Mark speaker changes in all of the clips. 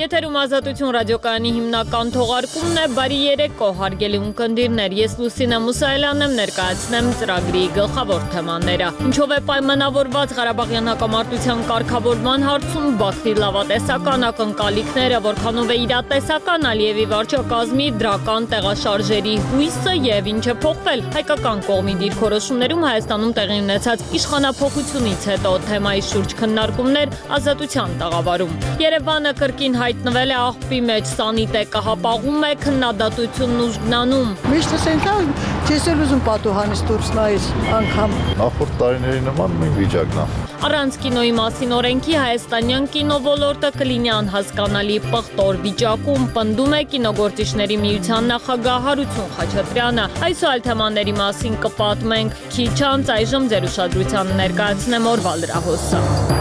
Speaker 1: Եթերում Ազատություն ռադիոկայանի հիմնական թողարկումն է բարի երեկո հարգելի ունկնդիրներ, ես Լուսինե Մուսայելյանն եմ ներկայացնեմ ծրագրի գլխավոր թեմաները։ Ինչով է պայմանավորված Ղարաբաղյան հակամարտության կարգավորման հարցում Բաքվի լավատեսական ակնկալիքները, որքանով է իրատեսական Ալիևի վարչակազմի դրական տեղաշարժերի հույսը եւ ինչ է փոխվել հայկական կողմի դիրքորոշումներում Հայաստանում տեղի ունեցած իշխանափոխությունից հետո թեմայի շուրջ քննարկումներ Ազատության տաղավարում։ Երևանը կրկին հայտնվել է աղբի մեջ, սանիտեկը հապաղում է, քննադատությունն ուժգնանում։
Speaker 2: Միշտ ասենք, ես էլ ուզում պատուհանից դուրս նայես անգամ։
Speaker 3: Նախորդ տարիների նման նույն վիճակն է։
Speaker 1: Առանց կինոյի մասին օրենքի հայաստանյան կինոլորտը կլինի անհասկանալի պղտոր վիճակում, պնդում է կինոգործիչների միության նախագահ Հարություն Խաչատրյանը։ Այս ու այլ թեմաների մասին կպատմենք քիչ անց, այժմ ձեր ուշադրությանը ներկայացնեմ օրվա լրահոսը։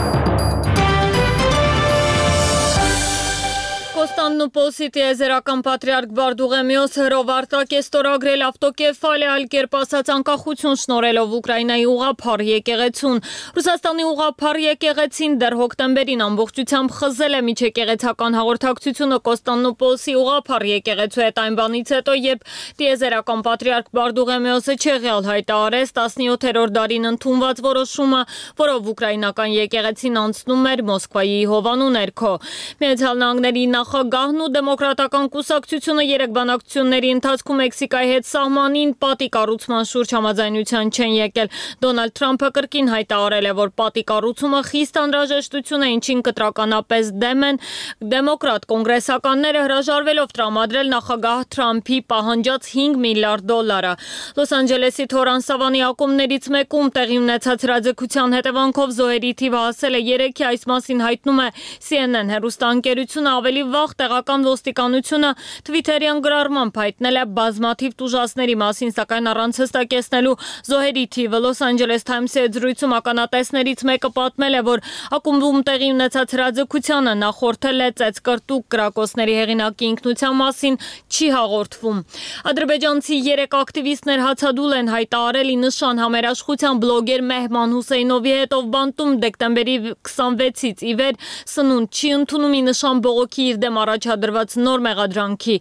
Speaker 1: Կոստանդնուպոլսի տիեզերական պատրիարք Բարդուղեմիոս հրովարտակ է ստորագրել ավտոկեֆալիա, այլ կերպ ասած անկախություն շնորհելով Ուկրաինայի ուղղափառ եկեղեցուն։ Ռուսաստանի ուղղափառ եկեղեցին դեռ հոկտեմբերին ամբողջությամբ խզել է միջեկեղեցական հաղորդակցությունը Կոստանդնուպոլսի ուղղափառ եկեղեցու հետ այն բանից հետո, երբ տիեզերական պատրիարք Բարդուղեմիոսը չեղյալ հայտարարեց 17-րդ դարին ընդունված որոշումը, որով ուկրաինական եկեղեցին անցնում էր Մոսկվայի հովանու ներքո։ Միացյալ Նահանգների նախագահն ու դեմոկրատական կուսակցությունը երեք բանակցությունների ընթացքում Մեքսիկայի հետ սահմանին պատի կառուցման շուրջ համաձայնության չեն եկել։ Դոնալդ Թրամփը կրկին հայտարարել է, որ պատի կառուցումը խիստ անհրաժեշտություն է, ինչին կտրականապես դեմ են դեմոկրատ կոնգրեսականները հրաժարվելով տրամադրել նախագահ Թրամփի պահանջած $5 միլիարդ։ Լոս Անջելեսի Թորան Սավանի ակումբներից մեկում տեղի ունեցած հրաձգության հետևանքով զոհերի թիվը հասել է 3-ի, այս մասին հայտնում է CNN հեռուստաընկերությունը, ավելի վաղ տեղական ոստիկանությունը Թվիթերյան գրառմամբ հայտնել է բազմաթիվ տուժածների մասին, սակայն առանց հստակեցնելու զոհերի թիվը։ Լոս Անջելես Թայմսի հետ զրույցում ականատեսներից մեկը պատմել է, որ ակումբում տեղի ունեցած հրաձգությանը նախորդել է ծեծկրտուկ կրակոցների հեղինակի ինքնության մասին չի հաղորդվում։ Ադրբեջանցի 3 ակտիվիստներ հացադուլ են հայտարարել ի նշան համերաշխության բլոգեր Մեհման Հուսեյնովի հետ, ով բանտում դեկտեմբերի 26-ից ի վեր սնունդ չի ընդունում ի նշան բողոքի իր դեմ առաջադրված նոր մեղադրանքի։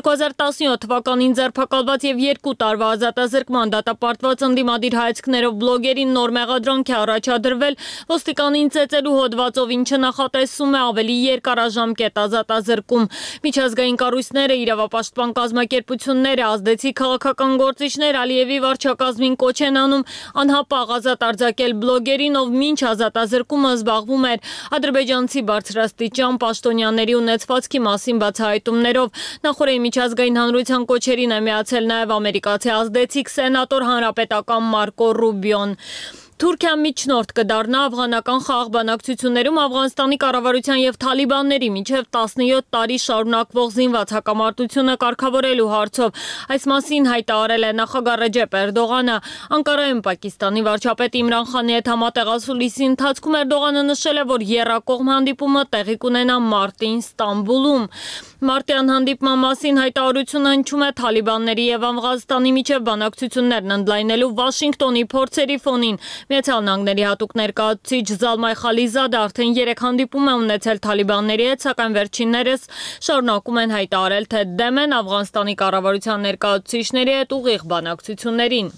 Speaker 1: 2017 թվականին ձերբակալված եւ 2 տարվա ազատազրկման դատապարտված ընդդիմադիր հայացքներով բլոգերին նոր մեղադրանք է առաջադրվել ոստիկանին ծեծելու հոդվածով, ինչը նախատեսում է ավելի երկարաժամկետ ազատազրկում։ Միջազգային կառույցները, իրավապաշտպան կազմակերպությունները, ազդեցիկ քաղաքական գործիչներ Ալիևի վարչակազմին կոչ են անում անհապաղ ազատ արձակել բլոգերին, ով մինչ ազատազրկումը զբաղվում էր ադրբեջանցի բարձրաստիճան պաշտոնյաների ունեցվածքի մասին բացահայտումներով։ Նախորդին միջազգային հանրության կոչերին է միացել նաև ամերիկացի ազդեցիկ սենատոր հանրապետական Մարկո Ռուբիոն։ Թուրքիան միջնորդ կդառնա աֆղանական խաղաղ բանակցություններում Աֆղանստանի կառավարության եւ Թալիբանների միջև 17 տարի շարունակվող զինված հակամարտությունը կարգավորելու հարցով։ Այս մասին հայտարարել է նախագահ Ռեջեփ Էրդողանը։ Անկարայում Պակիստանի վարչապետ Իմրան Խանի հետ համատեղած հուլիսի ընթացքում Էրդողանը նշել է, որ եռակողմ հանդիպումը տեղի կունենա մարտին Ստամբուլում։ Մարտյան հանդիպման մասին հայտարարությունը հնչում է Թալիբանների եւ Աֆղանստանի միջև բանակցություններն ընդլայնելու Վաշինգտոնի փորձերի ֆոնին։ Միացյալ Նահանգների հատուկ ներկայացուցիչ Զալմայ Խալիզադը արդեն 3 հանդիպում է ունեցել Թալիբանների հետ, սակայն վերջիններս շարունակում են հայտարարել, թե դեմ են Աֆղանստանի կառավարության ներկայացուցիչների հետ ուղիղ բանակցություններին։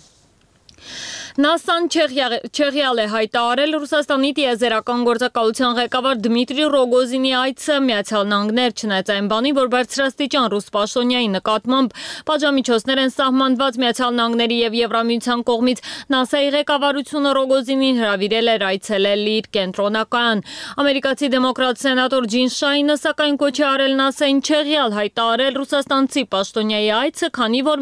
Speaker 1: ՆԱՍԱ-ն չեղյալ է հայտարարել Ռուսաստանի տիեզերական գործակալության ղեկավար Դմիտրի Ռոգոզինի այցը Միացյալ Նահանգներ, չնայած այն բանի, որ բարձրաստիճան ռուս պաշտոնյայի նկատմամբ պատժամիջոցներ են սահմանված Միացյալ Նահանգների եւ Եվրամիության կողմից, ՆԱՍԱ-ի ղեկավարությունը Ռոգոզինին հրավիրել էր այցելել իր կենտրոնակայան։ Ամերիկացի դեմոկրատ սենատոր Ջին Շայնը սակայն կոչ է արել ՆԱՍԱ-ին չեղյալ հայտարարել ռուսաստանցի պաշտոնյայի այցը,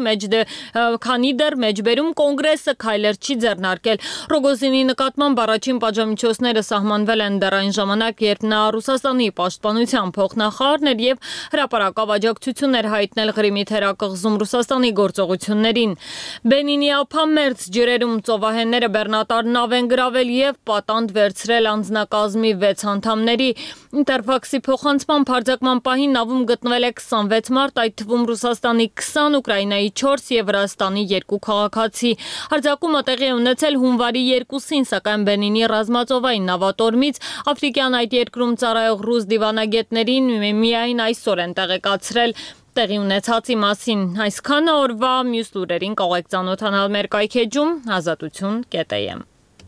Speaker 1: քանի դեռ մեջբերում կոնգրեսը քայլեր չի ձեռնարկել։ Ռոգոզինի նկատմամբ առաջին պատժամիջոցները սահմանվել են դեռ այն ժամանակ, երբ նա Ռուսաստանի պաշտպանության փոխնախարարն էր եւ հրապարակավ աջակցություններ հայտնել Ղրիմի թերակղզում Ռուսաստանի գործողություններին։ Բենինի ափամերձ ջրերում ծովահենները բեռնատար նավ են գրավել եւ պատանդ վերցրել անձնակազմի 6 անդամների։ Ինտերֆաքսի փոխանցման հարձակման պահին նավում գտնվել է 26 մարդ, այդ թվում Ռուսաստանի 20, Ուկրաինայի 4 եւ Վրաստանի 2 քաղաքացի։ Հարձակումը տեղի է ունեցել հունվարի 2-ին, սակայն Բենինի ռազմածովային նավատորմից Աֆրիկյան այդ երկրում ծառայող ռուս դիվանագետներին միայն այսօր են տեղեկացրել տեղի ունեցածի մասին։ Այսքանը օրվա մյուս լուրերին կարող եք ծանոթանալ մեր կայքեջում azatutun.am։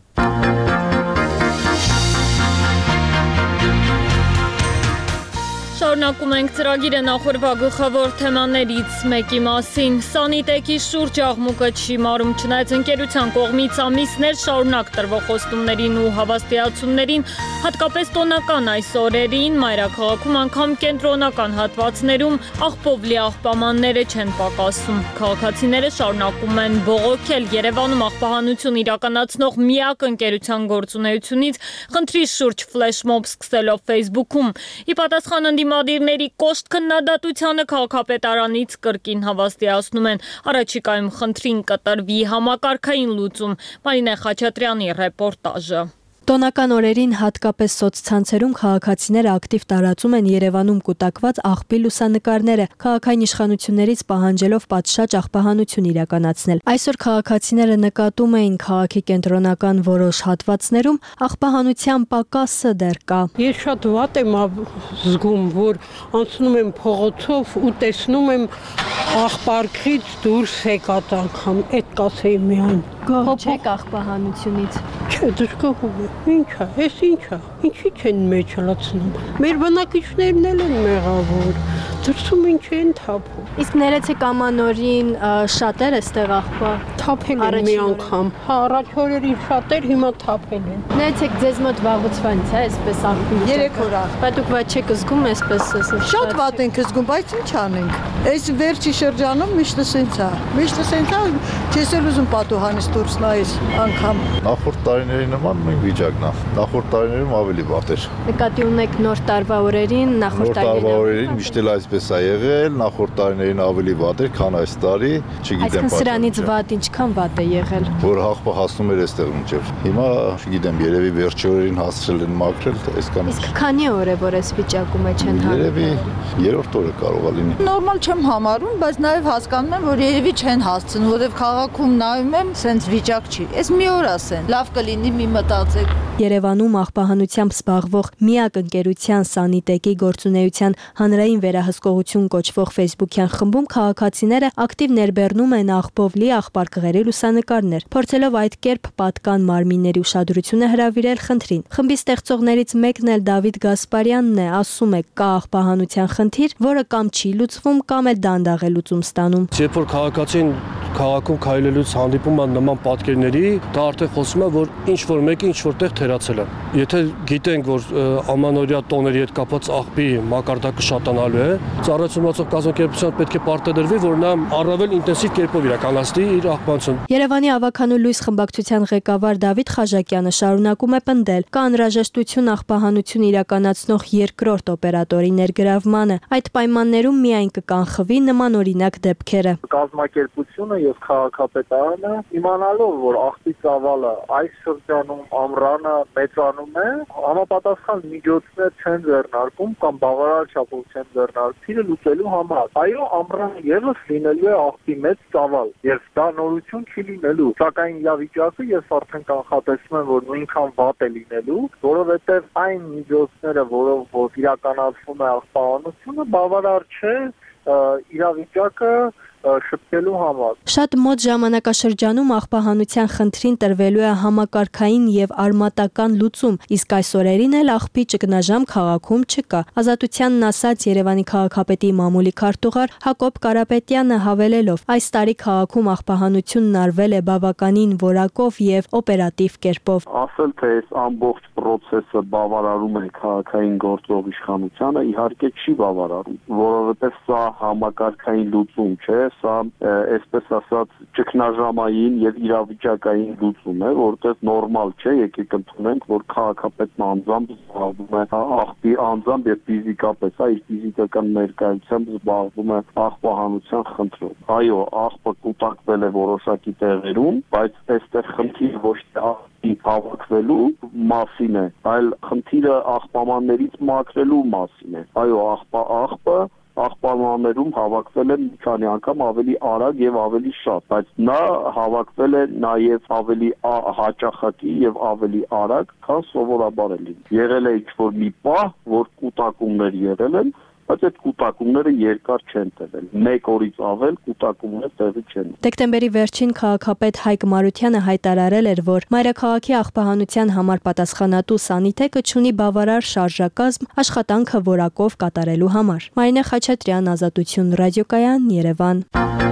Speaker 1: Շարունակում ենք ծրագիրը նախորդ գլխավոր թեմաներից մեկի մասին։ Սանիտեկի շուրջ աղմուկը չի մարում, չնայած ընկերության կողմից ամիսներ շարունակ տրվող խոստումներին ու հավաստիացումներին, հատկապես տոնական այս օրերին, մայրաքաղաքում անգամ կենտրոնական հատվածներում աղբովլի աղբամանները չեն պակասում։ Քաղաքացիները շարունակում են բողոքել Երևանում աղբահանություն իրականացնող միակ ընկերության գործունեությունից խնդրի շուրջ ֆլեշմոբ սկսելով Facebook-ում։ Ի պատասխան ընդդիմադիրների կոշտ քննադատությանը քաղաքապետարանից կրկին հավաստիացնում են առաջիկայում խնդրին կտրվի համակարգային լուծում։ Մարինե Խաչատրյանի ռեպորտաժը։
Speaker 4: Տոնական օրերին հատկապես սոցցանցերում քաղաքացիները ակտիվ տարածում են Երևանում կուտակված աղբի լուսանկարները, քաղաքային իշխանություններից պահանջելով պատշաճ աղբահանություն իրականացնել։ Այսօր քաղաքացիները նկատում էին քաղաքի կենտրոնական որոշ հատվածներում աղբահանության պակասը դեռ կա։
Speaker 5: Ես շատ վատ եմ զգում, որ անցնում եմ փողոցով ու տեսնում եմ աղբարկից դուրս եկած անգամ, այդ կասեի միայն։
Speaker 4: Գոհ չեք աղբահանությունից։
Speaker 5: Չէ, դժգոհում եմ։ Ինչա, ես ինչա, ինչի չեն մեջ հլացնում։ Մեր բնակիչներն էլ են մեղավոր, դրսում ինչ են թափում։
Speaker 4: Իսկ ներեցեք ամանորին շատեր էստեղ աղբա
Speaker 5: Թափել են մի անգամ, առաջ օրերին շատեր, հիմա թափել են։
Speaker 4: Ներեցեք ձեզ մոտ վաղուց այսպես աղբի։
Speaker 2: 3 օր է։
Speaker 4: Բայց դուք ված չեք զգում այսպես։
Speaker 2: Շատ վատ ենք զգում, բայց ինչ անենք։ Այս վերջի շրջանում միշտ սենց է։ Միշտ սենց է, չես էլ ուզում պատուհանից դուրս նայես անգամ։
Speaker 3: Նախորդ տարիների նման նույն վիճակն է։ Նախորդ տարիներում ավելի վատ էր։
Speaker 4: Նկատի ունեք նոր տարվա օրերին, նախորդ
Speaker 3: տարիներին միշտ էլ այսպես է եղել, նախորդ տարիներին ավելի վատ էր, քան այս տարի, չգիտեմ
Speaker 4: պատճառը։ Սրանից վատ ինչքան վատ է եղել։
Speaker 3: Որ հաղթը հասնում էր այստեղ մինչև։ Հիմա, չգիտեմ, երևի վերջի օրերին հասցրել են մաքրել, այսքան։
Speaker 4: Իսկ քանի օր է որ այս վիճակում է չեն հանում։
Speaker 3: Երևի 3-րդ օրը կարող է լինի։
Speaker 2: Նորմալ չեմ համարում, բայց նաև հասկանում եմ, որ երևի չեն հասցնում, որովհետև քաղաքում նայում եմ, սենց վիճակ չի։ Այս մի օր ասեն, լավ կլինի մի մտածեք։
Speaker 4: Երևանում աղբահանությամբ զբաղվող միակ ընկերության Սանիտեկի գործունեության հանրային վերահսկողություն կոչվող Facebook-յան խմբում քաղաքացիները ակտիվ ներբեռնում են աղբովլի աղբարկղերի լուսանկարներ, փորձելով այդ կերպ պատկան մարմինների ուշադրությունը հրավիրել խնդրին։ Խմբի ստեղծողներից մեկն էլ Դավիթ Գասպարյանն է, ասում է, կա աղբահանության խնդիր, որը կամ չի լուծվում, կամ էլ դանդաղ է լուծում ստանում։
Speaker 6: Երբ որ քաղաքացին քաղաքում քայլելուց հանդիպում է նման պատկերների, դա արդեն խոսում է, որ ինչ որ մեկը ինչ որտեղ թերացել է։ Եթե գիտենք, որ ամանորյա տոների հետ կապված աղբի մակարդակը շատանալու է, ծառայությունացող կազմակերպության պետք է պարտադրվի, որ նա առավել ինտենսիվ կերպով իրականացնի իր աղբանությունը։ Երևանի Ավականու լույս խմբակցության ղեկավար Դավիթ Խաժակյանը շարունակում է պնդել, կա անհրաժեշտություն աղբահանություն իրականացնող երկրորդ օպերատորի ներգրավմանը։ Այդ պայմաններում միայն կկանխվի նմանօրինակ դեպքերը։
Speaker 7: Կազմակերպությունը եւ քաղաքապետարանը իմանալով, որ աղբի ծավալը այս շրջանում ամռանը մեծանում է, համապատասխան միջոցներ չեն ձեռնարկում կամ բավարար չափով չեն ձեռնարկում լուծելու համար։ Այո, ամռանը եւս լինելու է աղբի մեծ ծավալ, եւ դա նորություն չի լինելու, սակայն իրավիճակը ես արդեն կանխատեսում եմ, որ նույնքան վատ է լինելու, որովհետեւ այն միջոցները, որով իրականացվում է աղբահանությունը, բավարար չէ իրավիճակը շփելու համար։
Speaker 4: Շատ մոտ ժամանակաշրջանում աղբահանության խնդրին տրվելու է համակարգային եւ արմատական լուծում, իսկ այս օրերին էլ աղբի ճգնաժամ քաղաքում չկա։ Ազատությանն ասաց Երևանի քաղաքապետի մամուլի քարտուղար Հակոբ Կարապետյանը հավելելով. այս տարի քաղաքում աղբահանությունն արվել է բավականին որակով եւ օպերատիվ կերպով։
Speaker 7: Ասել թե այս ամբողջ process-ը բավարարում է քաղաքային գործող իշխանությանը, իհարկե չի բավարարում, որովհետեւ սա համակարգային լուծում չէ, սա այսպես ասած ճգնաժամային եւ իրավիճակային լուծում է, որտեղ նորմալ չէ, եկեք ընդունենք, որ քաղաքապետն անձամբ զբաղվում է աղբի անձամբ եւ ֆիզիկապես, իր ֆիզիկական ներկայությամբ զբաղվում է աղբահանության խնդրով։ Այո, աղբը կուտակվել է որոշակի տեղերում, բայց այստեղ խնդիրը ոչ թե հավաքվելու մասին է, այլ խնդիրը աղբամաններից մաքրելու մասին է։ Այո, աղբը աղբաններում հավաքվել են մի քանի անգամ ավելի արագ եւ ավելի շատ, բայց նա հավաքվել է նաեւ ավելի հաճախակի եւ ավելի արագ, քան սովորաբար է լինում։ Եղել է ինչ-որ մի պահ, որ կուտակումներ եղել են, բայց այդ կուտակումները երկար չեն տևել։ Մեկ օրից ավել կուտակումները տեղի չեն։
Speaker 4: Դեկտեմբերի վերջին քաղաքապետ Հայկ Մարությանը հայտարարել էր, որ մայրաքաղաքի աղբահանության համար պատասխանատու սանիթեկը չունի բավարար շարժակազմ աշխատանքը որակով կատարելու համար։ Մարինե Խաչատրյան, Ազատություն ռադիոկայան, Երևան։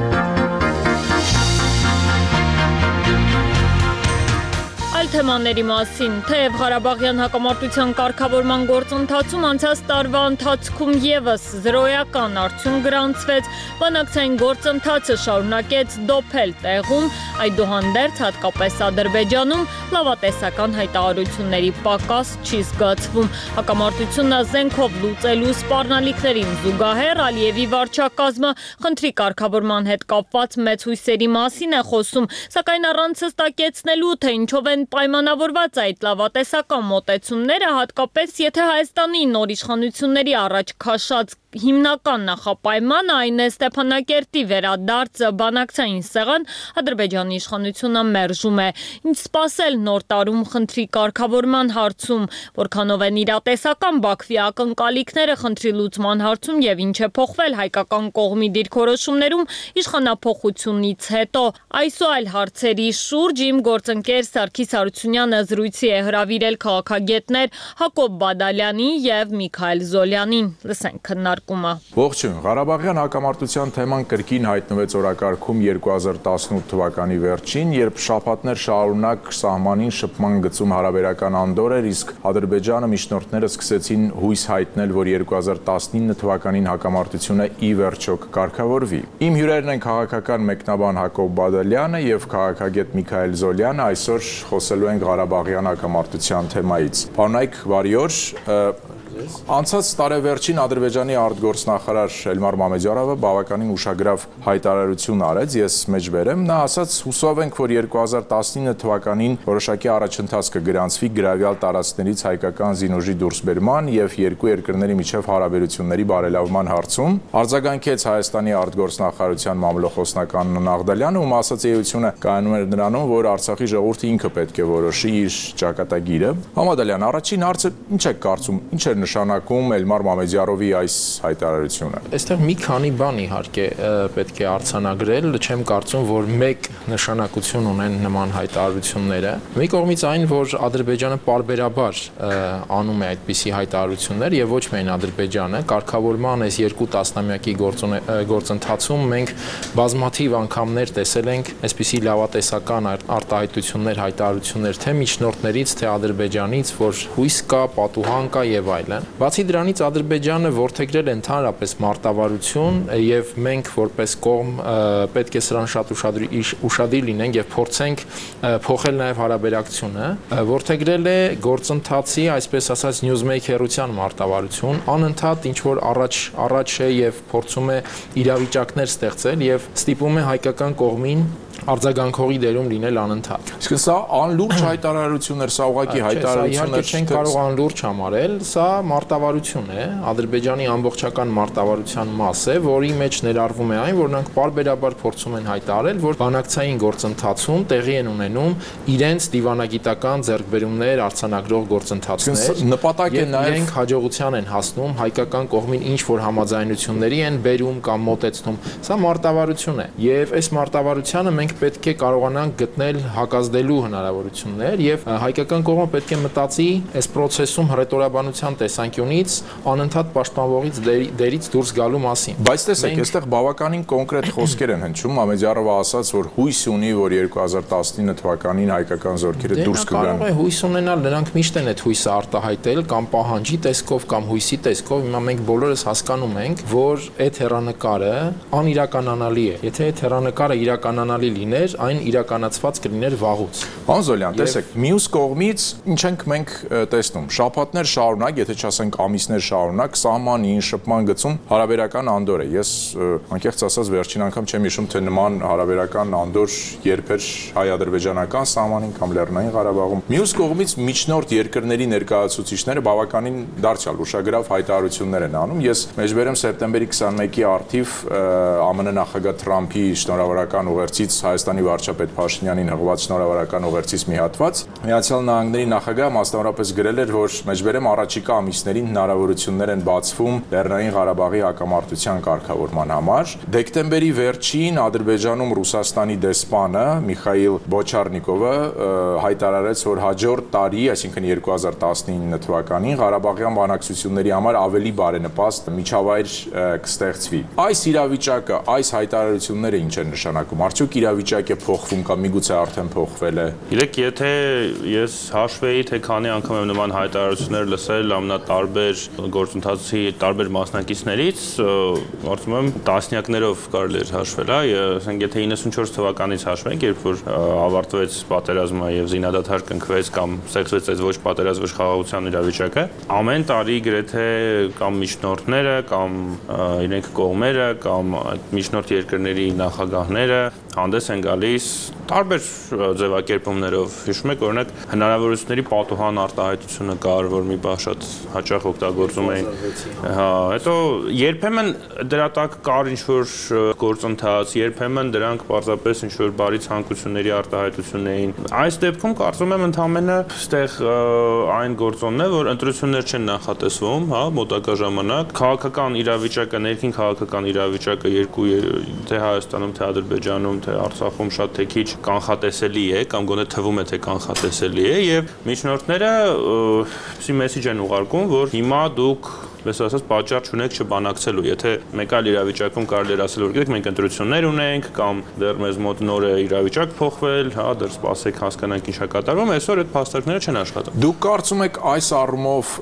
Speaker 1: Թեմաների մասին, թեև Ղարաբաղյան հակամարտության կարգավորման գործընթացում անցած տարվա ընթացքում եւս զրոյական արդյունք գրանցվեց, բանակցային գործընթացը շարունակեց դոփել տեղում, այդուհանդերձ հատկապես Ադրբեջանում լավատեսական հայտարարությունների պակաս չի զգացվում։ Հակամարտությունը զենքով լուծելու սպառնալիքներին զուգահեռ Ալիևի վարչակազմը խնդրի կարգավորման հետ կապված մեծ հույսերի մասին է խոսում, սակայն առանց հստակեցնելու, թե ինչով են պայմանավորված այդ լավատեսական մոտեցումները, հատկապես եթե Հայաստանի նոր իշխանությունների առաջ քաշած հիմնական նախապայմանը այն է Ստեփանակերտի վերադարձը բանակցային սեղան, Ադրբեջանի իշխանությունը մերժում է։ Ինչ սպասել նոր տարում խնդրի կարգավորման հարցում, որքանով են իրատեսական Բաքվի ակնկալիքները խնդրի լուծման հարցում եւ ինչ է փոխվել հայկական կողմի դիրքորոշումներում իշխանափոխությունից հետո։ Այս ու այլ հարցերի շուրջ իմ գործընկեր Սարգիս Հարությունյանը զրույցի է հրավիրել քաղաքագետներ Հակոբ Բադալյանի եւ Միքայել Զոլյանին։ Լսենք քննարկումը։
Speaker 8: Ողջույն, Ղարաբաղյան հակամարտության թեման կրկին հայտնվեց օրակարգում 2018 թվականի վերջին, երբ շաբաթներ շարունակ սահմանին շփման գծում հարաբերական անդոր էր, իսկ Ադրբեջանը միջնորդները սկսեցին հույս հայտնել, որ 2019 թվականին հակամարտությունը ի վերջո կկարգավորվի։ Իմ հյուրերն են քաղաքական մեկնաբան Հակոբ Բադալյանը եւ քաղաքագետ Միքայել Զոլյանը, այսօր խոսելու ենք Ղարաբաղյան հակամարտության թեմայից։ Պարոն, բարի օր։ Անցած տարեվերջին Ադրբեջանի արտգործնախարար Էլմար Մամեդյարովը բավականին ուշագրավ հայտարարություն արեց, ես մեջբերեմ, նա ասաց հուսով ենք, որ 2019 թվականին որոշակի առաջընթաց կգրանցվի գրավյալ տարածքներից հայկական զինուժի դուրսբերման եւ երկու երկրների միջև հարաբերությունների բարելավման հարցում, արձագանքեց Հայաստանի արտգործնախարարության մամլոխոսնական Նաղդալյանը, ում ասոցիացիությունը կայանում էր նրանում, որ Արցախի ժողովուրդը ինքը պետք է որոշի իր ճակատագիրը։ Մամադալյան, առաջին հարցը ինչ է կարծում, ինչ է նշանակում Էլմար Մամեդյարովի այս հայտարարությունը։
Speaker 9: Այստեղ մի քանի բան իհարկե պետք է արձանագրել, չեմ կարծում, որ մեկ նշանակություն ունեն նման հայտարարությունները։ Մի կողմից այն, որ Ադրբեջանը պարբերաբար անում է այդպիսի հայտարարություններ եւ ոչ միայն Ադրբեջանը, կարգավորման այս երկու տասնամյակի գործընթացում մենք բազմաթիվ անգամներ տեսել ենք այսպիսի լավատեսական արտահայտություններ, հայտարարություններ թե միջնորդներից, թե Ադրբեջանից, որ հույս կա, պատուհան կա եւ այլն։ Բացի դրանից Ադրբեջանը որդեգրել է ընդհանրապես մարտավարություն եւ մենք որպես կողմ պետք է սրան շատ ուշադիր լինենք եւ փորձենք փոխել նաեւ հարաբերակցությունը, որդեգրել է գործընթացի, այսպես ասած նյուզմեյքերության մարտավարություն, անընդհատ ինչ որ առաջ է եւ փորձում է իրավիճակներ ստեղծել եւ ստիպում է հայկական կողմին արձագանքողի դերում լինել անընդհատ։
Speaker 8: Իսկ սա անլուրջ հայտարարություն էր, սա ուղղակի հայտարարություն էր,
Speaker 9: չեն կարող անլուրջ համարել, սա մարտավարություն է, Ադրբեջանի ամբողջական մարտավարության մաս է, որի մեջ ներառվում է այն, որ նրանք պարբերաբար փորձում են հայտարարել, որ բանակցային գործընթացում տեղի են ունենում իրենց դիվանագիտական ձեռքբերումներ արձանագրող գործընթացներ։
Speaker 8: Նպատակ է նաև
Speaker 9: իրենք հաջողության են հասնում, հայկական կողմին ինչ որ համաձայնությունների են բերում կամ մոտեցնում։ Սա մարտավարություն է, եւ այս մարտավարությանը մենք պետք է կարողանանք գտնել հակազդելու հնարավորություններ եւ հայկական կողմը պետք է մտածի այս process-ում հռետորաբանության տեսանկյունից անընդհատ պաշտպանվողից դերից դուրս գալու մասին։
Speaker 8: Բայց տեսեք, այստեղ բավականին կոնկրետ խոսքեր են հնչում, Մամեդյարովը ասաց, որ հույս ունի, որ 2019 թվականին հայկական զորքերը դուրս կգան։
Speaker 9: Կարող է հույս ունենալ, նրանք միշտ են այդ հույսը արտահայտել կամ պահանջի տեսքով կամ հույսի տեսքով, հիմա մենք բոլորս հասկանում ենք, որ այդ հեռանկարը անիրականանալի է։ Եթե այդ հեռանկարը իրականանալի կլիներ, այն իրականացված կլիներ վաղուց։
Speaker 8: Անզոլյան, տեսեք, մյուս կողմից ինչ ենք մենք տեսնում, շաբաթներ շարունակ, եթե չասենք ամիսներ շարունակ, սահմանին, շփման գծում հարաբերական անդոր է։ Ես անկեղծ ասած վերջին անգամ չեմ հիշում, թե նման հարաբերական անդոր երբեր հայ-ադրբեջանական սահմանին կամ Լեռնային Ղարաբաղում։ Մյուս կողմից միջնորդ երկրների ներկայացուցիչները բավականին դարձյալ ուշագրավ հայտարարություններ են անում։ Ես մեջբերեմ սեպտեմբերի 21-ի առթիվ ԱՄՆ նախագահ Թրամփի շնորհավորական ուղերձից Հայաստանի վարչապետ Փաշինյանին հղված շնորհավորական ուղերձից մի հատված Միացյալ Նահանգների նախագահը մասնավորապես գրել էր, որ մեջբերեմ առաջիկա ամիսներին հնարավորություններ են բացվում Լեռնային Ղարաբաղի հակամարտության կարգավորման համար։ Դեկտեմբերի վերջին Ադրբեջանում Ռուսաստանի դեսպանը Միխայիլ Բոչարնիկովը հայտարարեց, որ հաջորդ տարի, այսինքն 2019 թվականին Ղարաբաղյան բանակցությունների համար ավելի բարենպաստ միջավայր կստեղծվի։ Այս իրավիճակը, այս հայտարարությունները ինչ են նշանակում։ Արդյոք իրավիճակը փոխվում կամ միգուցե արդեն փոխվել է։
Speaker 10: Իրեք, եթե ես հաշվեի, թե քանի անգամ եմ նման հայտարարություններ լսել ամենատարբեր գործընթացի տարբեր մասնակիցներից, կարծում եմ տասնյակներով կարելի էր հաշվել, ասենք եթե 94 թվականից հաշվենք, երբ որ ավարտվեց պատերազմը եւ զինադադար կնքվեց կամ ստեղծվեց այս ոչ պատերազմի խաղաղության իրավիճակը, ամեն տարի գրեթե կամ միջնորդները կամ իրենք կողմերը կամ այդ միջնորդ երկրների նախագահները հանդես են գալիս տարբեր ձևակերպումներով։ Հիշում եք, օրինակ հնարավորությունների պատուհան արտահայտությունը կար, որ մի բան շատ հաճախ օգտագործում էին։ Հա, հետո երբեմն դրա տակ կար ինչ-որ գործընթաց, երբեմն դրանք պարզապես ինչ-որ բարի ցանկությունների արտահայտություն էին։ Այս դեպքում կարծում եմ ընդհանրապես այստեղ այն գործոնն է, որ ընտրություններ չեն նախատեսվում, հա, մոտակա ժամանակ։ Քաղաքական իրավիճակը, ներքին քաղաքական իրավիճակը երկու թե Հայաստանում, թե Ադրբեջանում, թե Արցախում շատ թե քիչ կանխատեսելի է կամ գոնե թվում է թե կանխատեսելի է եւ միջնորդները պսի մեսեջ են ուղարկում, որ հիմա դուք Ես ասած պատճառ չունեք չբանակցելու, եթե մեկ այլ իրավիճակում կարելի է ասել, որ գիտեք, մենք ընտրություններ ունենք կամ դեռ մեզ մոտ նոր է իրավիճակ փոխվել, հա, դեռ սպասեք հասկանանք ինչ է կատարվում, այսօր այդ փաստարկները չեն աշխատում։
Speaker 8: Դուք կարծում եք այս առումով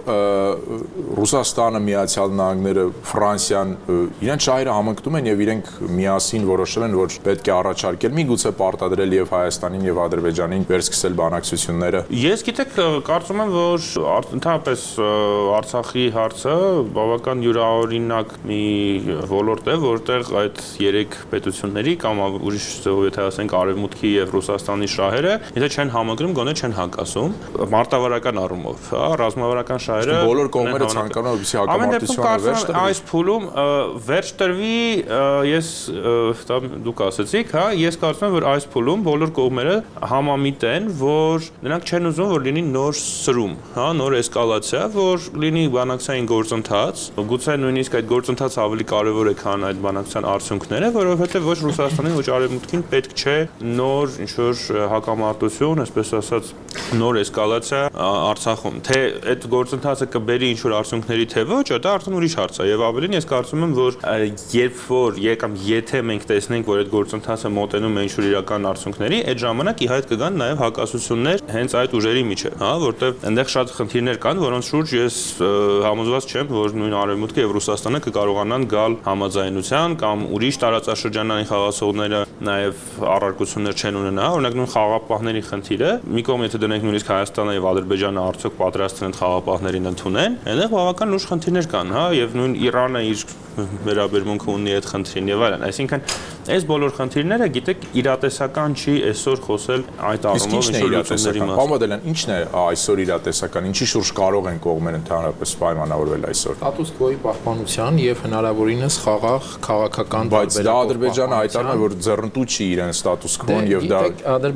Speaker 8: Ռուսաստանը, Միացյալ Նահանգները, Ֆրանսիան իրենց շահերը համընկնում են եւ իրենք միասին որոշել են, որ պետք է առաջարկել միգուցե պարտադրել եւ Հայաստանին եւ Ադրբեջանին վերսկսել բանակցությունները։
Speaker 10: Ես գիտեք, կարծում եմ, որ ընդհանրապես Արցախի հարցը բավական յուրաօրինակ մի ոլորտ է, որտեղ այդ երեք պետությունների կամ ուրիշ ձևով եթե ասենք Արևմուտքի եւ Ռուսաստանի շահերը, եթե չեն համընկնում, գոնե չեն հակասում մարտավարական առումով, հա, ռազմավարական շահերը
Speaker 8: բոլոր կողմերը ցանկանում են, որպեսզի հակամարտությունը վերջ տրվի։
Speaker 10: Այս փուլում վերջ տրվի, ես դուք ասացիք, հա, ես կարծում եմ, որ այս փուլում բոլոր կողմերը համամիտ են, որ նրանք չեն ուզում, որ լինի նոր սրում, հա, նոր էսկալացիա, որ լինի բանակցային գործընթաց, գուցե նույնիսկ այդ գործընթացը ավելի կարևոր է, քան այդ բանակցության արդյունքները, որովհետև ոչ Ռուսաստանին, ոչ Արևմուտքին պետք չէ նոր ինչ-որ հակամարտություն, այսպես ասած, նոր էսկալացիա Արցախում։ Թե այդ գործընթացը կբերի ինչ-որ արդյունքների, թե ոչ, դա արդեն ուրիշ հարց է, եւ ավելին ես կարծում եմ, որ երբ որ կամ եթե մենք տեսնենք, որ այդ գործընթացը մոտենում է ինչ-որ իրական արդյունքների, այդ ժամանակ ի հայտ կգան նաեւ հակասություններ հենց այդ ուժերի միջեւ, հա, որտեղ այնտեղ շատ խնդիրներ կան, որոնց շուրջ ես համոզված չեմ, որ նույն Արևմուտքը եւ Ռուսաստանը կկարողանան գալ համաձայնության կամ ուրիշ տարածաշրջանային խաղացողները նաեւ առարկություններ չեն ունենա, օրինակ նույն խաղապահների խնդիրը, մի կողմ եթե դնենք նույնիսկ Հայաստանը եւ Ադրբեջանը արդյոք պատրաստ են խաղապահներին ընդունեն, այնտեղ բավական լուրջ խնդիրներ կան, հա, եւ նույն Իրանը իր վերաբերմունքը ունի այդ խնդրին եւ այլն, այսինքն այս բոլոր խնդիրները, գիտեք, իրատեսական չի այսօր խոսել այդ առումով ինչ-որ լուծումների մասին։
Speaker 8: Պամոդելյան, ի՞նչն է այսօր իրատեսական, ինչի շուրջ կարող են կողմերը ընդհանրապես պայմանավորվել այսօր։
Speaker 9: Ստատուս քվոյի պահպանության եւ հնարավորինս խաղաղ քաղաքական
Speaker 8: բայց դա Ադրբեջանը հայտարարում է, որ ձեռնտու չի իրեն ստատուս քվոն եւ դա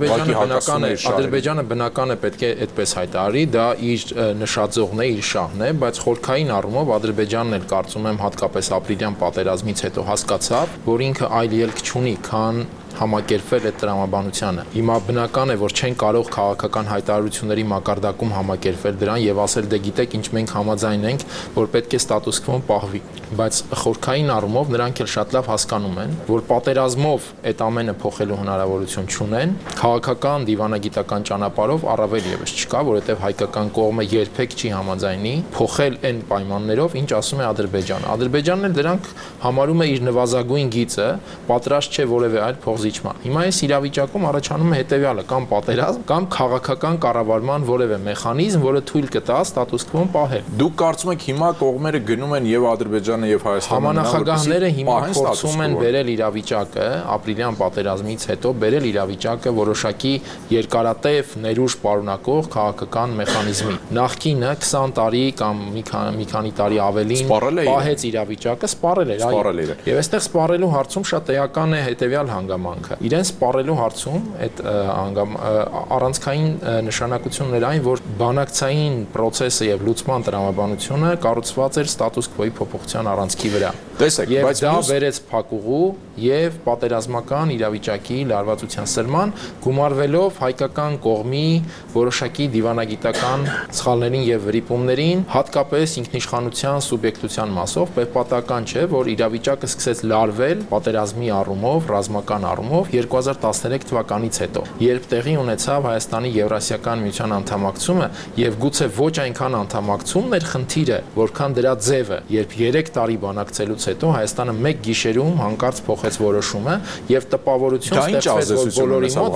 Speaker 9: Ադրբեջանը բնական է պետք է այդպես հայտարարի, դա իր նշաձողն է, իր շահն է, բայց խորքային առումով Ադրբեջանն էլ կարծում եմ հատկապես ապրիլյան պատերազմից հետո հասկացավ, որ ինքը այլ ելք չունի, քան համակերպվել այդ տրամաբանությանը։ Հիմա բնական է, որ չեն կարող քաղաքական հայտարարությունների մակարդակում համակերպվել դրան եւ ասել դե գիտեք ինչ մենք համաձայն ենք, որ պետք է ստատուս քվոն պահվի, բայց խորքային առումով նրանք էլ շատ լավ հասկանում են, որ պատերազմով այդ ամենը փոխելու հնարավորություն չունեն, քաղաքական դիվանագիտական ճանապարհով առավել եւս չկա, որովհետեւ հայկական կողմը երբեք չի համաձայնի փոխել այն պայմաններով, ինչ ասում է Ադրբեջանը։ Ադրբեջանն էլ դրանք համարում է իր նվազագույն գիծը, պատրաստ չէ որևէ այլ փոխ զիջման։ Հիմա այս իրավիճակում առաջանում է հետևյալը՝ կամ պատերազմ, կամ քաղաքական կառավարման որևէ մեխանիզմ, որը թույլ կտա ստատուս քվոն պահել։
Speaker 8: Դուք կարծում եք հիմա կողմերը գնում են եւ Ադրբեջանը եւ Հայաստանը
Speaker 9: Համանախագահները հիմա փորձում են բերել իրավիճակը ապրիլյան պատերազմից հետո բերել իրավիճակը որոշակի երկարատև ներուժ պարունակող քաղաքական մեխանիզմի։ Նախկինը 20 տարի կամ մի քանի տարի ավելին պահեց իրավիճակը, սպառել էր։ Եվ այստեղ սպառելու հարցում շատ էական է հետևյալ հանգամանքը։ Իրեն սպառելու հարցում այդ առանցքային նշանակություն ուներ այն, որ բանակցային process-ը եւ լուծման տրամաբանությունը կառուցված էր ստատուս քվոյի փոփոխության առանցքի վրա։
Speaker 8: Տեսեք,
Speaker 9: բայց դա բերեց փակուղու եւ պատերազմական իրավիճակի լարվածության սրման, գումարվելով հայկական կողմի որոշակի դիվանագիտական սխալներին եւ վրիպումներին, հատկապես ինքնիշխանության սուբյեկտության մասով, պատահական չէ, որ իրավիճակը սկսեց լարվել պատերազմի առումով, ռազմական առումով 2013 թվականից հետո, երբ տեղի ունեցավ Հայաստանի Եվրասիական միության անդամակցումը եւ գուցե ոչ այնքան անդամակցումն էր խնդիրը, որքան դրա ձևը, երբ 3 տարի բանակցելուց հետո Հայաստանը մեկ գիշերում հանկարծ փոխեց որոշումը եւ տպավորություն ստեղծվեց բոլորի մոտ,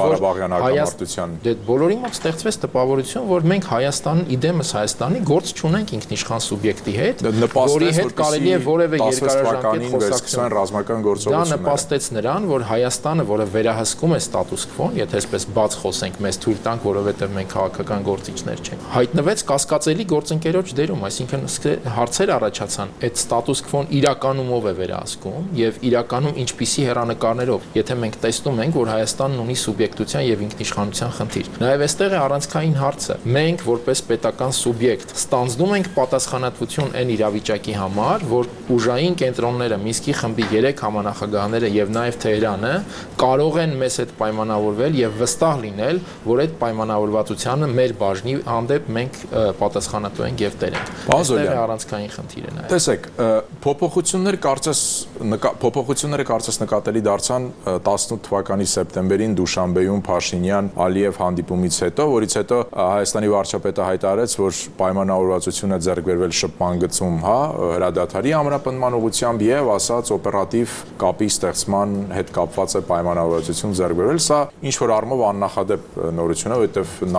Speaker 9: որ բոլորի մոտ ստեղծվեց տպավորություն, որ մենք Հայաստան իդեմս Հայաստանի գործ չունենք ինքնիշխան սուբյեկտի հետ, որի հետ կարելի է որևէ երկարաժամկետ խոսակցություն
Speaker 8: ռազմական գործողությունները։
Speaker 9: Դա նպաստեց նրան, որ Հայաստանը, որը վերահսկում է ստատուս քվոն, եթե այսպես բաց խոսենք, մեզ թույլ տանք, որովհետեւ մենք քաղաքական գործիչներ չենք, հայտնվեց կասկածելի գործընկերոջ դերում, այսինքն հարցեր առաջացան, այդ ստատուս քվոն իրականում ով է վերահսկում եւ իրականում ինչպիսի հերանեկարներով, եթե մենք տեսնում ենք, որ Հայաստանն ունի սուբյեկտության եւ ինքնիշխանության խնդիր։ Նաեւ այստեղ է առանցքային հարցը։ Մենք որպես պետական սուբյեկտ ստանձնում ենք պատասխանատվություն այն իրավիճակի համար, որ ուժային կենտրոնները Մինսկի խմբի 3 համանախագահները եւ նաեւ Թեհրանը կարող են մեզ հետ պայմանավորվել եւ վստահ լինել, որ այդ պայմանավորվածությանը մեր բաժնի հանդեպ մենք պատասխանատու ենք եւ տեր ենք։ Այստեղ է առանցքային խնդիրը նաեւ։
Speaker 8: Տեսեք, փոփոխությունները կարծես նկատելի դարձան 18 թվականի սեպտեմբերին Դուշանբեում Փաշինյան-Ալիև հանդիպումից հետո, որից հետո Հայաստանի վարչապետը հայտարարեց, որ պայմանավորվածությունը ձեռք բերվել շփման գծում, հրադադարի ամրապնդման ուղղությամբ եւ ասաց օպերատիվ կապի ստեղծման հետ կապված է պայմանավորվածություն ձեռք բերվել։ Սա ինչ որ առումով աննախադեպ նորություն է, որովհետեւ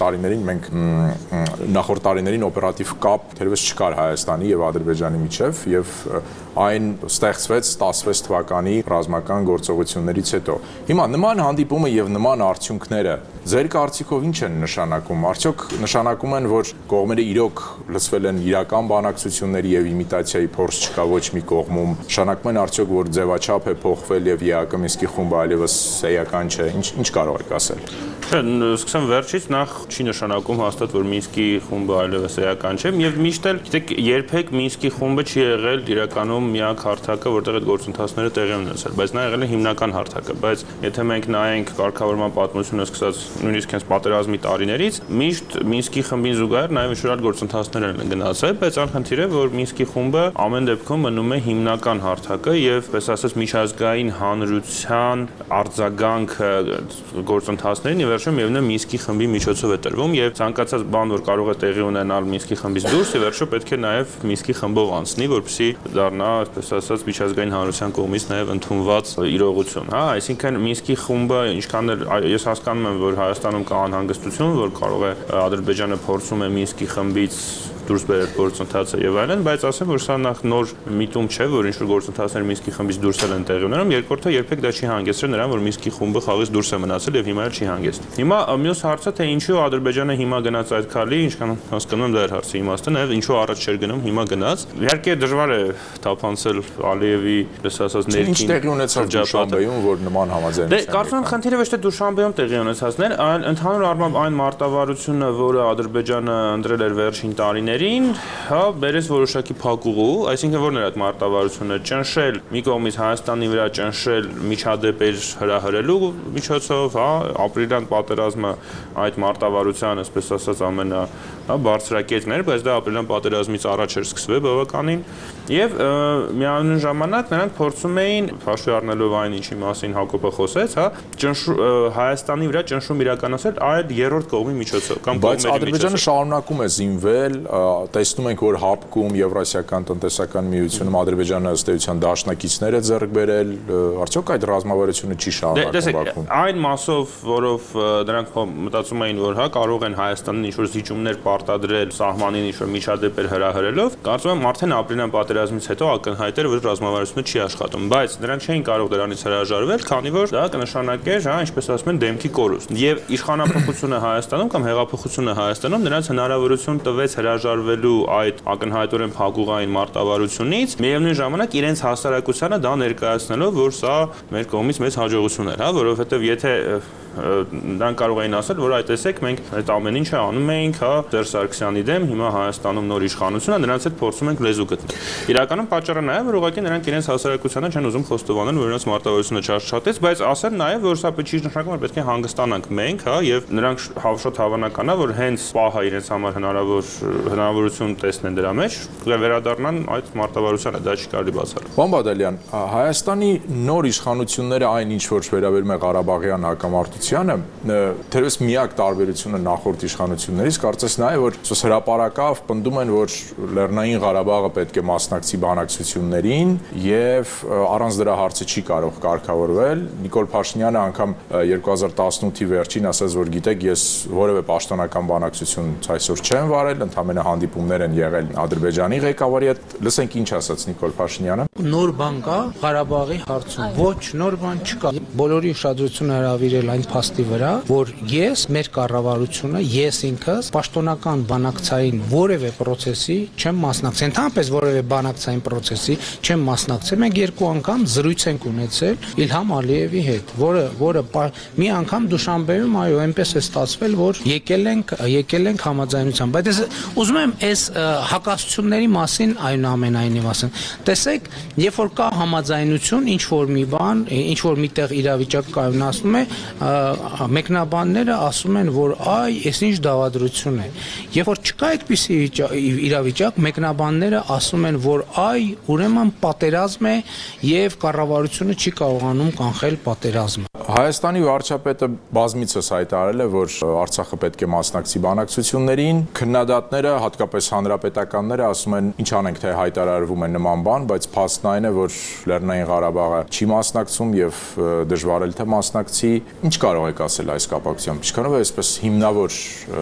Speaker 8: նախորդ տարիներին օպերատիվ կապ թերևս չկար Հայաստանի եւ Ադրբեջանի միջեւ եւ այն ստեղծվեց 16 թվականի ռազմական գործողություններից հետո։ Հիմա նման հանդիպումը եւ նման արդյունքները ձեր կարծիքով ինչ են նշանակում։ Արդյոք նշանակում են, որ կողմերը իրոք լցվել են իրական բանակցությունների եւ իմիտացիայի փորձ չկա ոչ մի կողմում։ Նշանակում են արդյոք, որ ձևաչափ է փոխվել եւ ԵԱԿ Մինսկի խումբը այլևս էական չէ։ Ինչ կարող եք ասել։
Speaker 10: Սկսեմ վերջից, նախ չի նշանակում հաստատ, որ Մինսկի խումբը այլևս էական չէ, եւ միշտ էլ, գիտեք, երբեք Մինսկի խումբը չի եղել իրականում միակ հարթակը, որտեղ այդ գործընթացները տեղի են ունեցել, բայց նա եղել է հիմնական հարթակը, բայց եթե մենք նայենք կարգավորման պատմությունը սկսած նույնիսկ հենց պատերազմի տարիներից, միշտ Մինսկի խմբին զուգահեռ նաեւ ինչ-որ գործընթացներ են գնացել, բայց անխնդիր է, որ Մինսկի խումբը ամեն դեպքում մնում է հիմնական հարթակը եւ, պես ասած, միջազգային հանրության արձագանքը գործընթացներին եւ վերջում միևնույն է Մինսկի խմբի միջոցով է տրվում եւ ցանկացած բան, որ կարող է տեղի ունենալ Մինսկի խմբից դուրս, եւ վերջում պետք է նաեւ Մինսկի խմբով անցնի, որպեսզի դառնա, այսպես ասած, միջազգային հանրության կողմից նաեւ ընդունված իրողություն, այսինքն Մինսկի խումբը ինչքան էլ ես հասկանում եմ, որ Հայաստանում կա անհանգստություն, որ կարող է Ադրբեջանը փորձում է Մինսկի խմբից դուրս բերել գործընթացը եւ այլն, բայց ասեմ, որ սա նախ նոր միտում չէ, որ ինչ-որ գործընթացներ Մինսկի խմբից դուրս են տեղի ունենում, երկրորդը երբեք դա չի հանգեցրել նրան, որ Մինսկի խումբը խաղից դուրս է մնացել եւ հիմա էլ չի հանգեցնում։ Հիմա մյուս հարցը, թե ինչու Ադրբեջանը հիմա գնաց այդ քայլի, ինչքան հասկանում եմ դա էր հարցի իմաստը, նաեւ ինչու առաջ չէր գնում, հիմա գնաց։ Իհարկե դժվար է թափանցել Ալիևի, պես ասած, ներքին
Speaker 8: տեղի ունեցավ Դուշանբեում, որ նման համաձայնություն։
Speaker 10: Կարծում եմ խնդիրը ոչ թե Դուշանբեում տեղի ունեցածն էր, այլ ընդհանուր առմամբ այն մարտավարությունը, որը Ադրբեջանը ընտրել էր վերջին տարիներին, բերեց որոշակի փակուղու, այսինքն որն էր այդ մարտավարությունը, ճնշել մի կողմից Հայաստանի վրա ճնշել միջադեպեր հրահրելու միջոցով, ապրիլյան պատերազմը այդ մարտավարության, այսպես ասած, բարձրակետն էր, բայց դա ապրիլյան պատերազմից առաջ էր սկսվել բավականին, եւ միևնույն ժամանակ նրանք փորձում էին, հաշվի առնելով այն, ինչի մասին Հակոբը խոսեց, Հայաստանի վրա ճնշում իրականացնել այդ երրորդ կողմի միջոցով կամ
Speaker 8: բայց Ադրբեջանը շարունակում է զինվել տեսնում ենք, որ ՀԱՊԿ-ում, Եվրասիական տնտեսական միությունում Ադրբեջանը ըստ էության դաշնակիցներ է ձեռք բերել, արդյոք այդ ռազմավարությունը չի շարունակվում Բաքվում։
Speaker 10: Այն մասով, որով նրանք մտածում էին, որ հա կարող են Հայաստանին ինչ-որ զիջումներ պարտադրել, սահմանին ինչ-որ միջադեպեր հրահրելով, կարծում եմ արդեն ապրիլյան պատերազմից հետո ակնհայտ էր, որ ռազմավարությունը չի աշխատում, բայց նրանք չէին կարող դրանից հրաժարվել, քանի որ դա կնշանակեր, հա, ինչպես ասում են, դեմքի կորուստ։ Եվ իշխանապողությունը Հայաստանում կամ հեղափոխությունը Հայաստանում նրանց հնարավորություն տվեց հրաժարվելու այդ ակնհայտորեն փակուղային մարտավարությունից, միևնույն ժամանակ իրենց հասարակությանը դա ներկայացնելով, որ սա մեր կողմից մեծ հաջողություն էր, հա, որովհետև եթե նրանք կարող էին ասել, որ այդ տեսեք մենք այդ ամեն ինչը անում էինք, հա, Սերժ Սարգսյանի դեմ, հիմա Հայաստանում նոր իշխանություն է, նրանց հետ փորձում ենք լեզու գտնել։ Իրականում պատճառը նա է, որ ուղղակի նրանք իրենց հասարակությանը չեն ուզում խոստովանել, որ իրենց մարտավարությունը չաշխատեց, բայց ասել նաև, որ սա չի նշանակում, որ պետք է հանգստանանք մենք, հա, եւ նրանք շատ հավանական է, որ հենց պահը իրենց համար հնարավորություն տեսնեն դրա մեջ, վերադառնան այդ մարտավարությանը, դա չի կարելի բացառել։
Speaker 8: Պարոն Բադալյան, Հայաստանի նոր իշխանությունները այն ինչ որ վերաբերում է Ղարաբաղյան հակամարտությանը, թերևս միակ տարբերությունը նախորդ իշխանություններից կարծես նա է, որ հրապարակավ պնդում են, որ Լեռնային Ղարաբաղը պետք է մասնակցի բանակցություններին եւ առանց դրա հարցը չի կարող կարգավորվել։ Նիկոլ Փաշինյանը անգամ 2018-ի վերջին ասաց, որ գիտեք, ես որևէ պաշտոնական բանակցություն այսօր չեմ վարել, ընդհանրապես հանդիպումներ են եղել Ադրբեջանի ղեկավարի հետ։ Լսենք ինչ ասաց Նիկոլ Փաշինյանը։
Speaker 11: Նոր բան կա Ղարաբաղի հարցում։ Ոչ, նոր բան չկա։ Բոլորի ուշադրությունը հրավիրել այն փաստի վրա, որ ես մեր կառավարությունը, ես ինքս պաշտոնական բանակցային որևէ process-ի չեմ մասնակցել, ընդհանրապես որևէ բանակցային process-ի չեմ մասնակցել։ Մենք երկու անգամ զրույց ենք ունեցել Իլհամ Ալիևի հետ, որը մի անգամ Դուշանբեում, այո, այնպես է ստացվել, որ եկել ենք համաձայնության, բայց ես ուզում եմ այս հակասությունների մասին այնուամենայնիվ ասեմ։ Տեսեք, երբ որ կա համաձայնություն, ինչ որ մի բան, ինչ որ միտեղ իրավիճակ կայունացնում է, մեկնաբանները ասում են, որ այ, այս ինչ դավադրություն է։ Երբ որ չկա այդպիսի իրավիճակ, մեկնաբանները ասում են, որ այ, ուրեմն պատերազմ է եւ կառավարությունը չի կարողանում կանխել պատերազմը։
Speaker 8: Հայաստանի վարչապետը բազմիցս հայտարարել է, որ Արցախը պետք է մասնակցի բանակցություններին։ Քննադատները, հատկապես հանրապետականները ասում են, ինչ անենք, թե հայտարարվում է նման բան, բայց փաստն այն է, որ Լեռնային Ղարաբաղը չի մասնակցում եւ դժվար է թե մասնակցի։ Ինչ կարող եք ասել այս կապակցությամբ։ Ինչքանով է այսպես հիմնավոր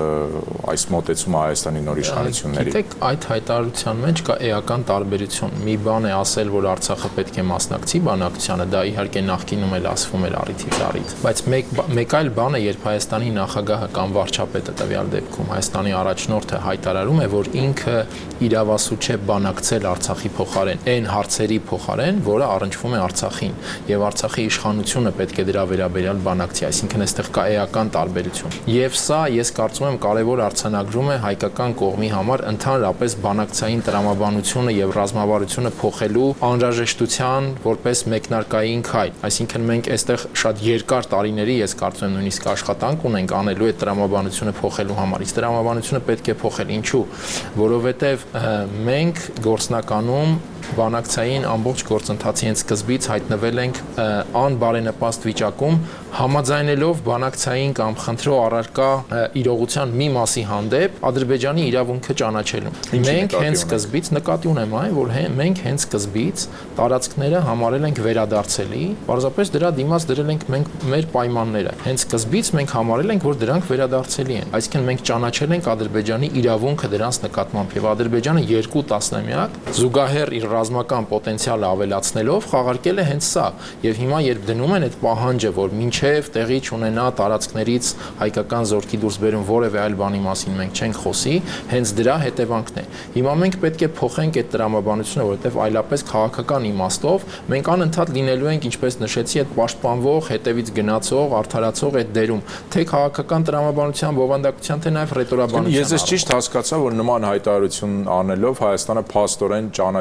Speaker 8: այս մոտեցումը Հայաստանի նոր իշխանությունների։
Speaker 9: Գիտեք, այդ հայտարարության մեջ կա էական տարբերություն։ Մի բան է ասել, որ Արցախը պետք է մասնակցի բանակցությանը, դա իհարկե նախկինում էլ ասվում էր առիթից առիթ, բայց մեկ այլ բան է, երբ Հայաստանի նախագահը կամ վարչապետը տվյալ դեպքում Հայաստանի առաջնորդը հայտարարում է, որ ինքը իրավասու չէ բանակցել Արցախի փոխարեն, այն հարցերի փոխարեն, որը առնչվում է Արցախին, եւ Արցախի իշխանությունը պետք է դրա վերաբերյալ բանակցի, այսինքն այստեղ կա էական տարբերություն։ Եվ սա, ես կարծում եմ, կարևոր արձանագրում է հայկական կողմի համար ընդհանրապես բանակցային տրամաբանությունը եւ ռազմավարությունը փոխելու անհրաժեշտության որպես մեկնարկային քայլ։ Այսինքն մենք այստեղ շատ երկար տարիների, ես կարծում եմ, նույնիսկ աշխատանք ունենք անելու այդ տրամաբանությունը փոխելու համար։ Իսկ տրամաբանությունը պետք է փոխել, ինչու՞, որովհետեւ մենք գործնականում բանակցային ամբողջ գործընթացի հենց սկզբից հայտնվել ենք անբարենպաստ վիճակում, համաձայնելով բանակցային կամ խնդրո առարկա իրողության մի մասի հանդեպ Ադրբեջանի իրավունքը ճանաչելու։ Մենք հենց սկզբից նկատի ունեմ այն, որ մենք հենց սկզբից տարածքները համարել ենք վերադարձելի, պարզապես դրա դիմաց դրել ենք մենք մեր պայմանները։ Հենց սկզբից մենք համարել ենք, որ դրանք վերադարձելի են։ Այսինքն մենք ճանաչել ենք Ադրբեջանի իրավունքը դրանց նկատմամբ եւ Ադրբեջանը 2 տասնամյակ զուգահեռ իր ռազմական պոտենցիալը ավելացնելով խաղարկել է հենց սա։ Եվ հիմա երբ դնում են այդ պահանջը, որ մինչև տեղի չունենա տարածքներից հայկական զորքի դուրսբերում որևէ այլ բանի մասին մենք չենք խոսի, հենց դրա հետևանքն է։ Հիմա մենք պետք է փոխենք այդ տրամաբանությունը, որովհետև այլապես քաղաքական իմաստով մենք անընդհատ լինելու ենք, ինչպես նշեցի, այդ պաշտպանվող, հետևից գնացող, արդարացող այդ դերում, թե քաղաքական տրամաբանության, բովանդակության, թե նաև ռետորաբանության։
Speaker 8: Ես ճիշտ հասկացա, որ նման հայտարարություն անելով Հայաստանը փաստորեն ճանաչել է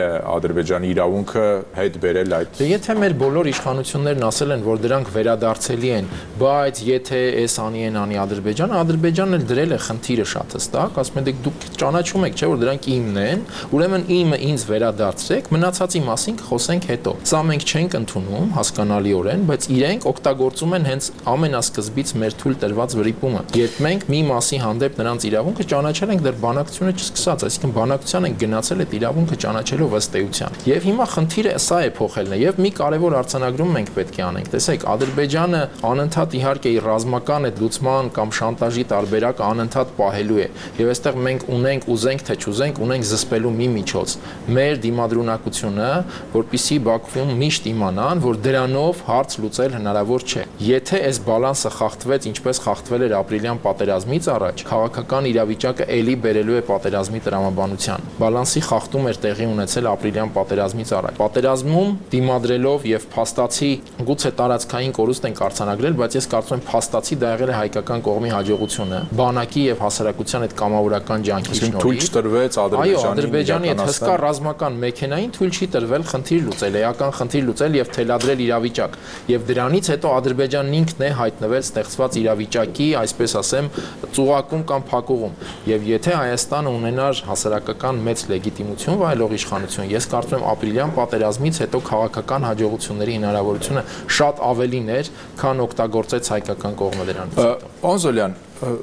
Speaker 8: Ադրբեջանի իրավունքը հետ բերել այդ։
Speaker 9: Եթե մեր բոլոր իշխանություններն ասել են, որ դրանք վերադարձելի են, բայց եթե էս անի Ադրբեջանը, Ադրբեջանն էլ դրել է խնդիրը շատ հստակ, ասում են դուք ճանաչում եք, չէ՞ որ դրանք իմն են, ուրեմն իմը ինձ վերադարձրեք, մնացածի մասին խոսենք հետո։ Սա մենք չենք ընդունում հասկանալիորեն, բայց իրենք օգտագործում են հենց ամենասկզբից մեր թույլ տրված վրիպումը։ Երբ մենք մի մասի հանդեպ նրանց իրավունքը ճանաչել ենք դեռ բանակցությունը չսկսած, այսինքն բանակցության ենք գնացել այդ իրավունքը ճանաչելով ըստ էության։ Եվ հիմա խնդիրը սա է փոխելն է եւ մի կարևոր արձանագրում մենք պետք է անենք։ Տեսեք, Ադրբեջանը անընդհատ իհարկե իր ռազմական այդ լուծման կամ շանտաժի տարբերակը անընդհատ պահելու է։ Եվ այստեղ մենք ունենք, ուզենք թե չուզենք, ունենք զսպելու մի միջոց։ Մեր դիմադրունակությունը, որպիսի Բաքվում միշտ իմանան, որ դրանով հարց լուծել հնարավոր չէ։ Եթե այս բալանսը խախտվեց, ինչպես խախտվել էր ապրիլյան պատերազմից առաջ, քաղաքական իրավիճակը ելի բերելու է պատերազմի տրամաբանության։ Բալանսի խախտում էր տեղի ունեցել ապրիլյան պատերազմից առաջ։ Պատերազմում դիմադրելով եւ փաստացի գուցե տարածքային կորուստ են արձանագրել, բայց ես կարծում եմ փաստացի դա եղել է հայկական կողմի հաջողությունը։ Բանակի եւ հասարակության այդ կամավորական ջանքի շնորհիվ
Speaker 8: թույլ չտրվեց
Speaker 9: Ադրբեջանի այդ հսկա ռազմական մեքենային թույլ չի տրվել խնդիր լուծել, էական խնդիր լուծել եւ թելադրել իրավիճակ։ Եվ դրանից հետո Ադրբեջանն ինքն է հայտնվել ստեղծված իրավիճակի, այսպես ասեմ, ծուղակում կամ փակուղում։ Եվ եթե Հայաստանը ունենար հասարակական մեծ լեգիտիմություն վայելող իշխանություն, ես կարծում եմ ապրիլյան պատերազմից հետո քաղաքական հաջողությունների հնարավորությունը շատ ավելին էր, քան օգտագործեց հայկական կողմը դրանից։
Speaker 8: Անզոլյան,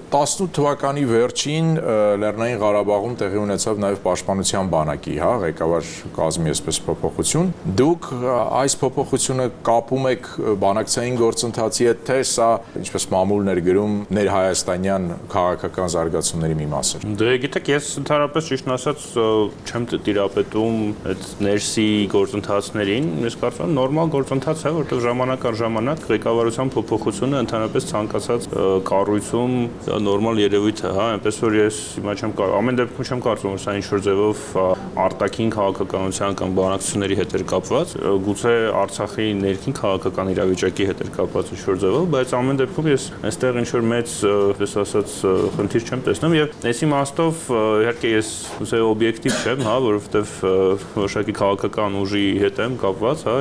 Speaker 8: 18 թվականի վերջին Լեռնային Ղարաբաղում տեղի ունեցավ նաև Պաշտպանության բանակի, ղեկավար կազմի այսպես փոփոխություն։ Դուք այս փոփոխությունը կապում եք բանակցային գործընթացի հետ, թե սա, ինչպես մամուլն էր գրում, ներհայաստանյան քաղաքական զարգացումների մի մաս էր։
Speaker 10: Դե գիտեք, ես ընդհանրապես ճիշտն ասած չեմ տիրապետում այդ ներսի գործընթացներին, ես կարծում եմ նորմալ գործընթաց է, որտեղ ժամանակ առ ժամանակ ղեկավարության փոփոխությունը ընդհանրապես ցանկացած կառույցում նորմալ երևույթ է, հա, այնպես որ ես հիմա ամեն դեպքում չեմ կարծում, որ սա ինչ-որ ձևով արտաքին քաղաքականության կամ բանակցությունների հետ էր կապված, գուցե Արցախի ներքին քաղաքական իրավիճակի հետ էր կապված ինչ-որ ձևով, բայց ամեն դեպքում ես այստեղ ինչ-որ մեծ, այսպես ասած, խնդիր չեմ տեսնում եւ այս իմաստով իհարկե ես գուցե օբյեկտիվ չեմ, հա, որովհետեւ որոշակի քաղաքական ուժի հետ եմ կապված, հա,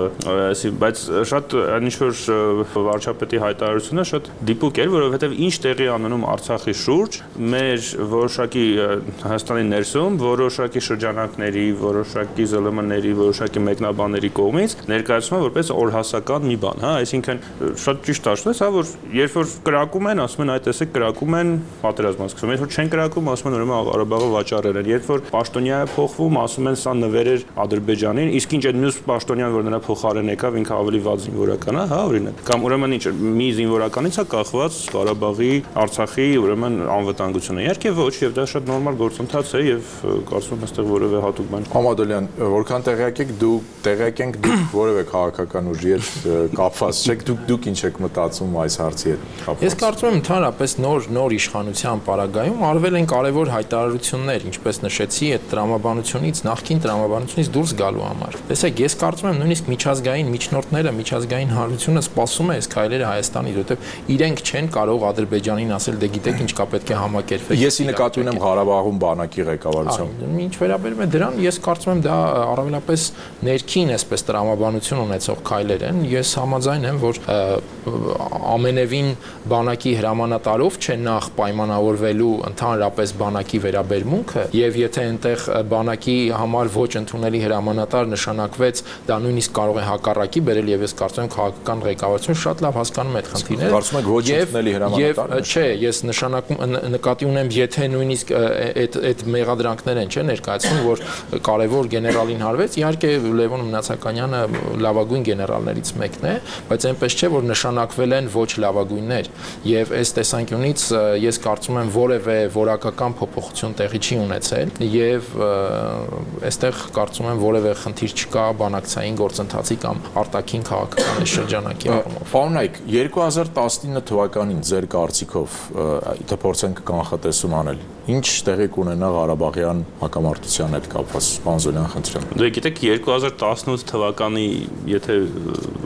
Speaker 10: եւ բայց շատ ինչ-որ վարչապետի հայտարարությունը շատ դիպուկ էր, որովհետեւ ինչ տեղի անանում Արցախի շուրջ մեր որոշակի Հայաստանի ներսում որոշակի շրջանակների, որոշակի ԶԼՄ-ների, որոշակի մեկնաբանների կողմից ներկայացվում է որպես օրհասական մի բան, հա, այսինքն շատ ճիշտ ասես, հա, որ երբ որ կրակում են, ասում են, այ տեսեք, կրակում են, պատերազմը սկսվում, երբ որ չեն կրակում, ասում են, ուրեմն Ղարաբաղը վաճառել են, երբ որ պաշտոնյա է փոխվում, ասում են, սա նվեր էր Ադրբեջանին, իսկ ինչ այդ մյուս պաշտոնյան, որ նրա փոխարեն եկավ, ինքը ավելի վատ զինվորական է, հա, օրինակ, կամ ուրեմն ինչ, մի զինվորականից է կախված Ղարաբաղի, Արցախի ուրեմն անվտանգությունը։ Իհարկե ոչ, եւ դա շատ նորմալ գործընթաց է եւ կարծում եմ այստեղ որևէ հատուկ բան։
Speaker 8: Համադոլյան, որքան տեղյակ եք դուք որևէ քաղաքական ուժի հետ կապված չեք, դուք ինչ եք մտածում այս հարցի հետ կապված։
Speaker 9: Ես կարծում եմ ընդհանրապես նոր իշխանության պարագայում արվել են կարևոր հայտարարություններ, ինչպես նշեցի, այդ տրամաբանությունից, նախկին տրամաբանությունից դուրս գալու համար։ Տեսեք, ես կարծում եմ նույնիսկ միջազգային միջնորդները, միջազգային հանրությունը սպասում է այս քայլերը Հայաստանից, որովհետեւ իրենք չեն կարող Ադրբեջանին ասել, դե գիտեք ինչ կա, պետք է համակերպեք։
Speaker 8: Ես ի նկատի ունեմ Ղարաբաղում բանակի ղեկավարությամբ։
Speaker 9: Ինչ վերաբերում է դրան, ես կարծում եմ դա առավելապես ներքին այսպես տրամաբանություն ունեցող քայլեր են։ Ես համաձայն եմ, որ ամենևին բանակի հրամանատարով չէ նախ պայմանավորվելու ընդհանրապես բանակի վերաբերմունքը, եւ եթե այնտեղ բանակի համար ոչ ընդունելի հրամանատար նշանակվեց, դա նույնիսկ կարող է հակառակի բերել, եւ ես կարծում եմ քաղաքական ղեկավարությունը շատ լավ հասկանում է այդ խնդիրները։
Speaker 8: Կարծում եք ոչ ընդունելի հրամանատար։
Speaker 9: Չէ, ես նկատի ունեմ, եթե նույնիսկ այդ մեղադրանքներ են, չէ, ներկայացվում, որ կարևոր գեներալին հարվեց, իհարկե Լևոն Մնացականյանը լավագույն գեներալներից մեկն է, բայց այնպես չէ, որ նշանակվել են ոչ լավագույններ, եւ այս տեսանկյունից ես կարծում եմ որևէ որակական փոփոխություն տեղի չի ունեցել, եւ այստեղ կարծում եմ որևէ խնդիր չկա բանակցային գործընթացի կամ արտաքին քաղաքական շրջանակի առումով։
Speaker 8: Պարոն Նայք, 2019 թվականին ձեր կարծիքով փորձենք կանխատեսում անել, ինչ տեղի կունենա Ղարաբաղյան հակամարտության հետ կապված, Անզոլյան, խնդրեմ։
Speaker 10: Դե գիտեք 2018 թվականի եթե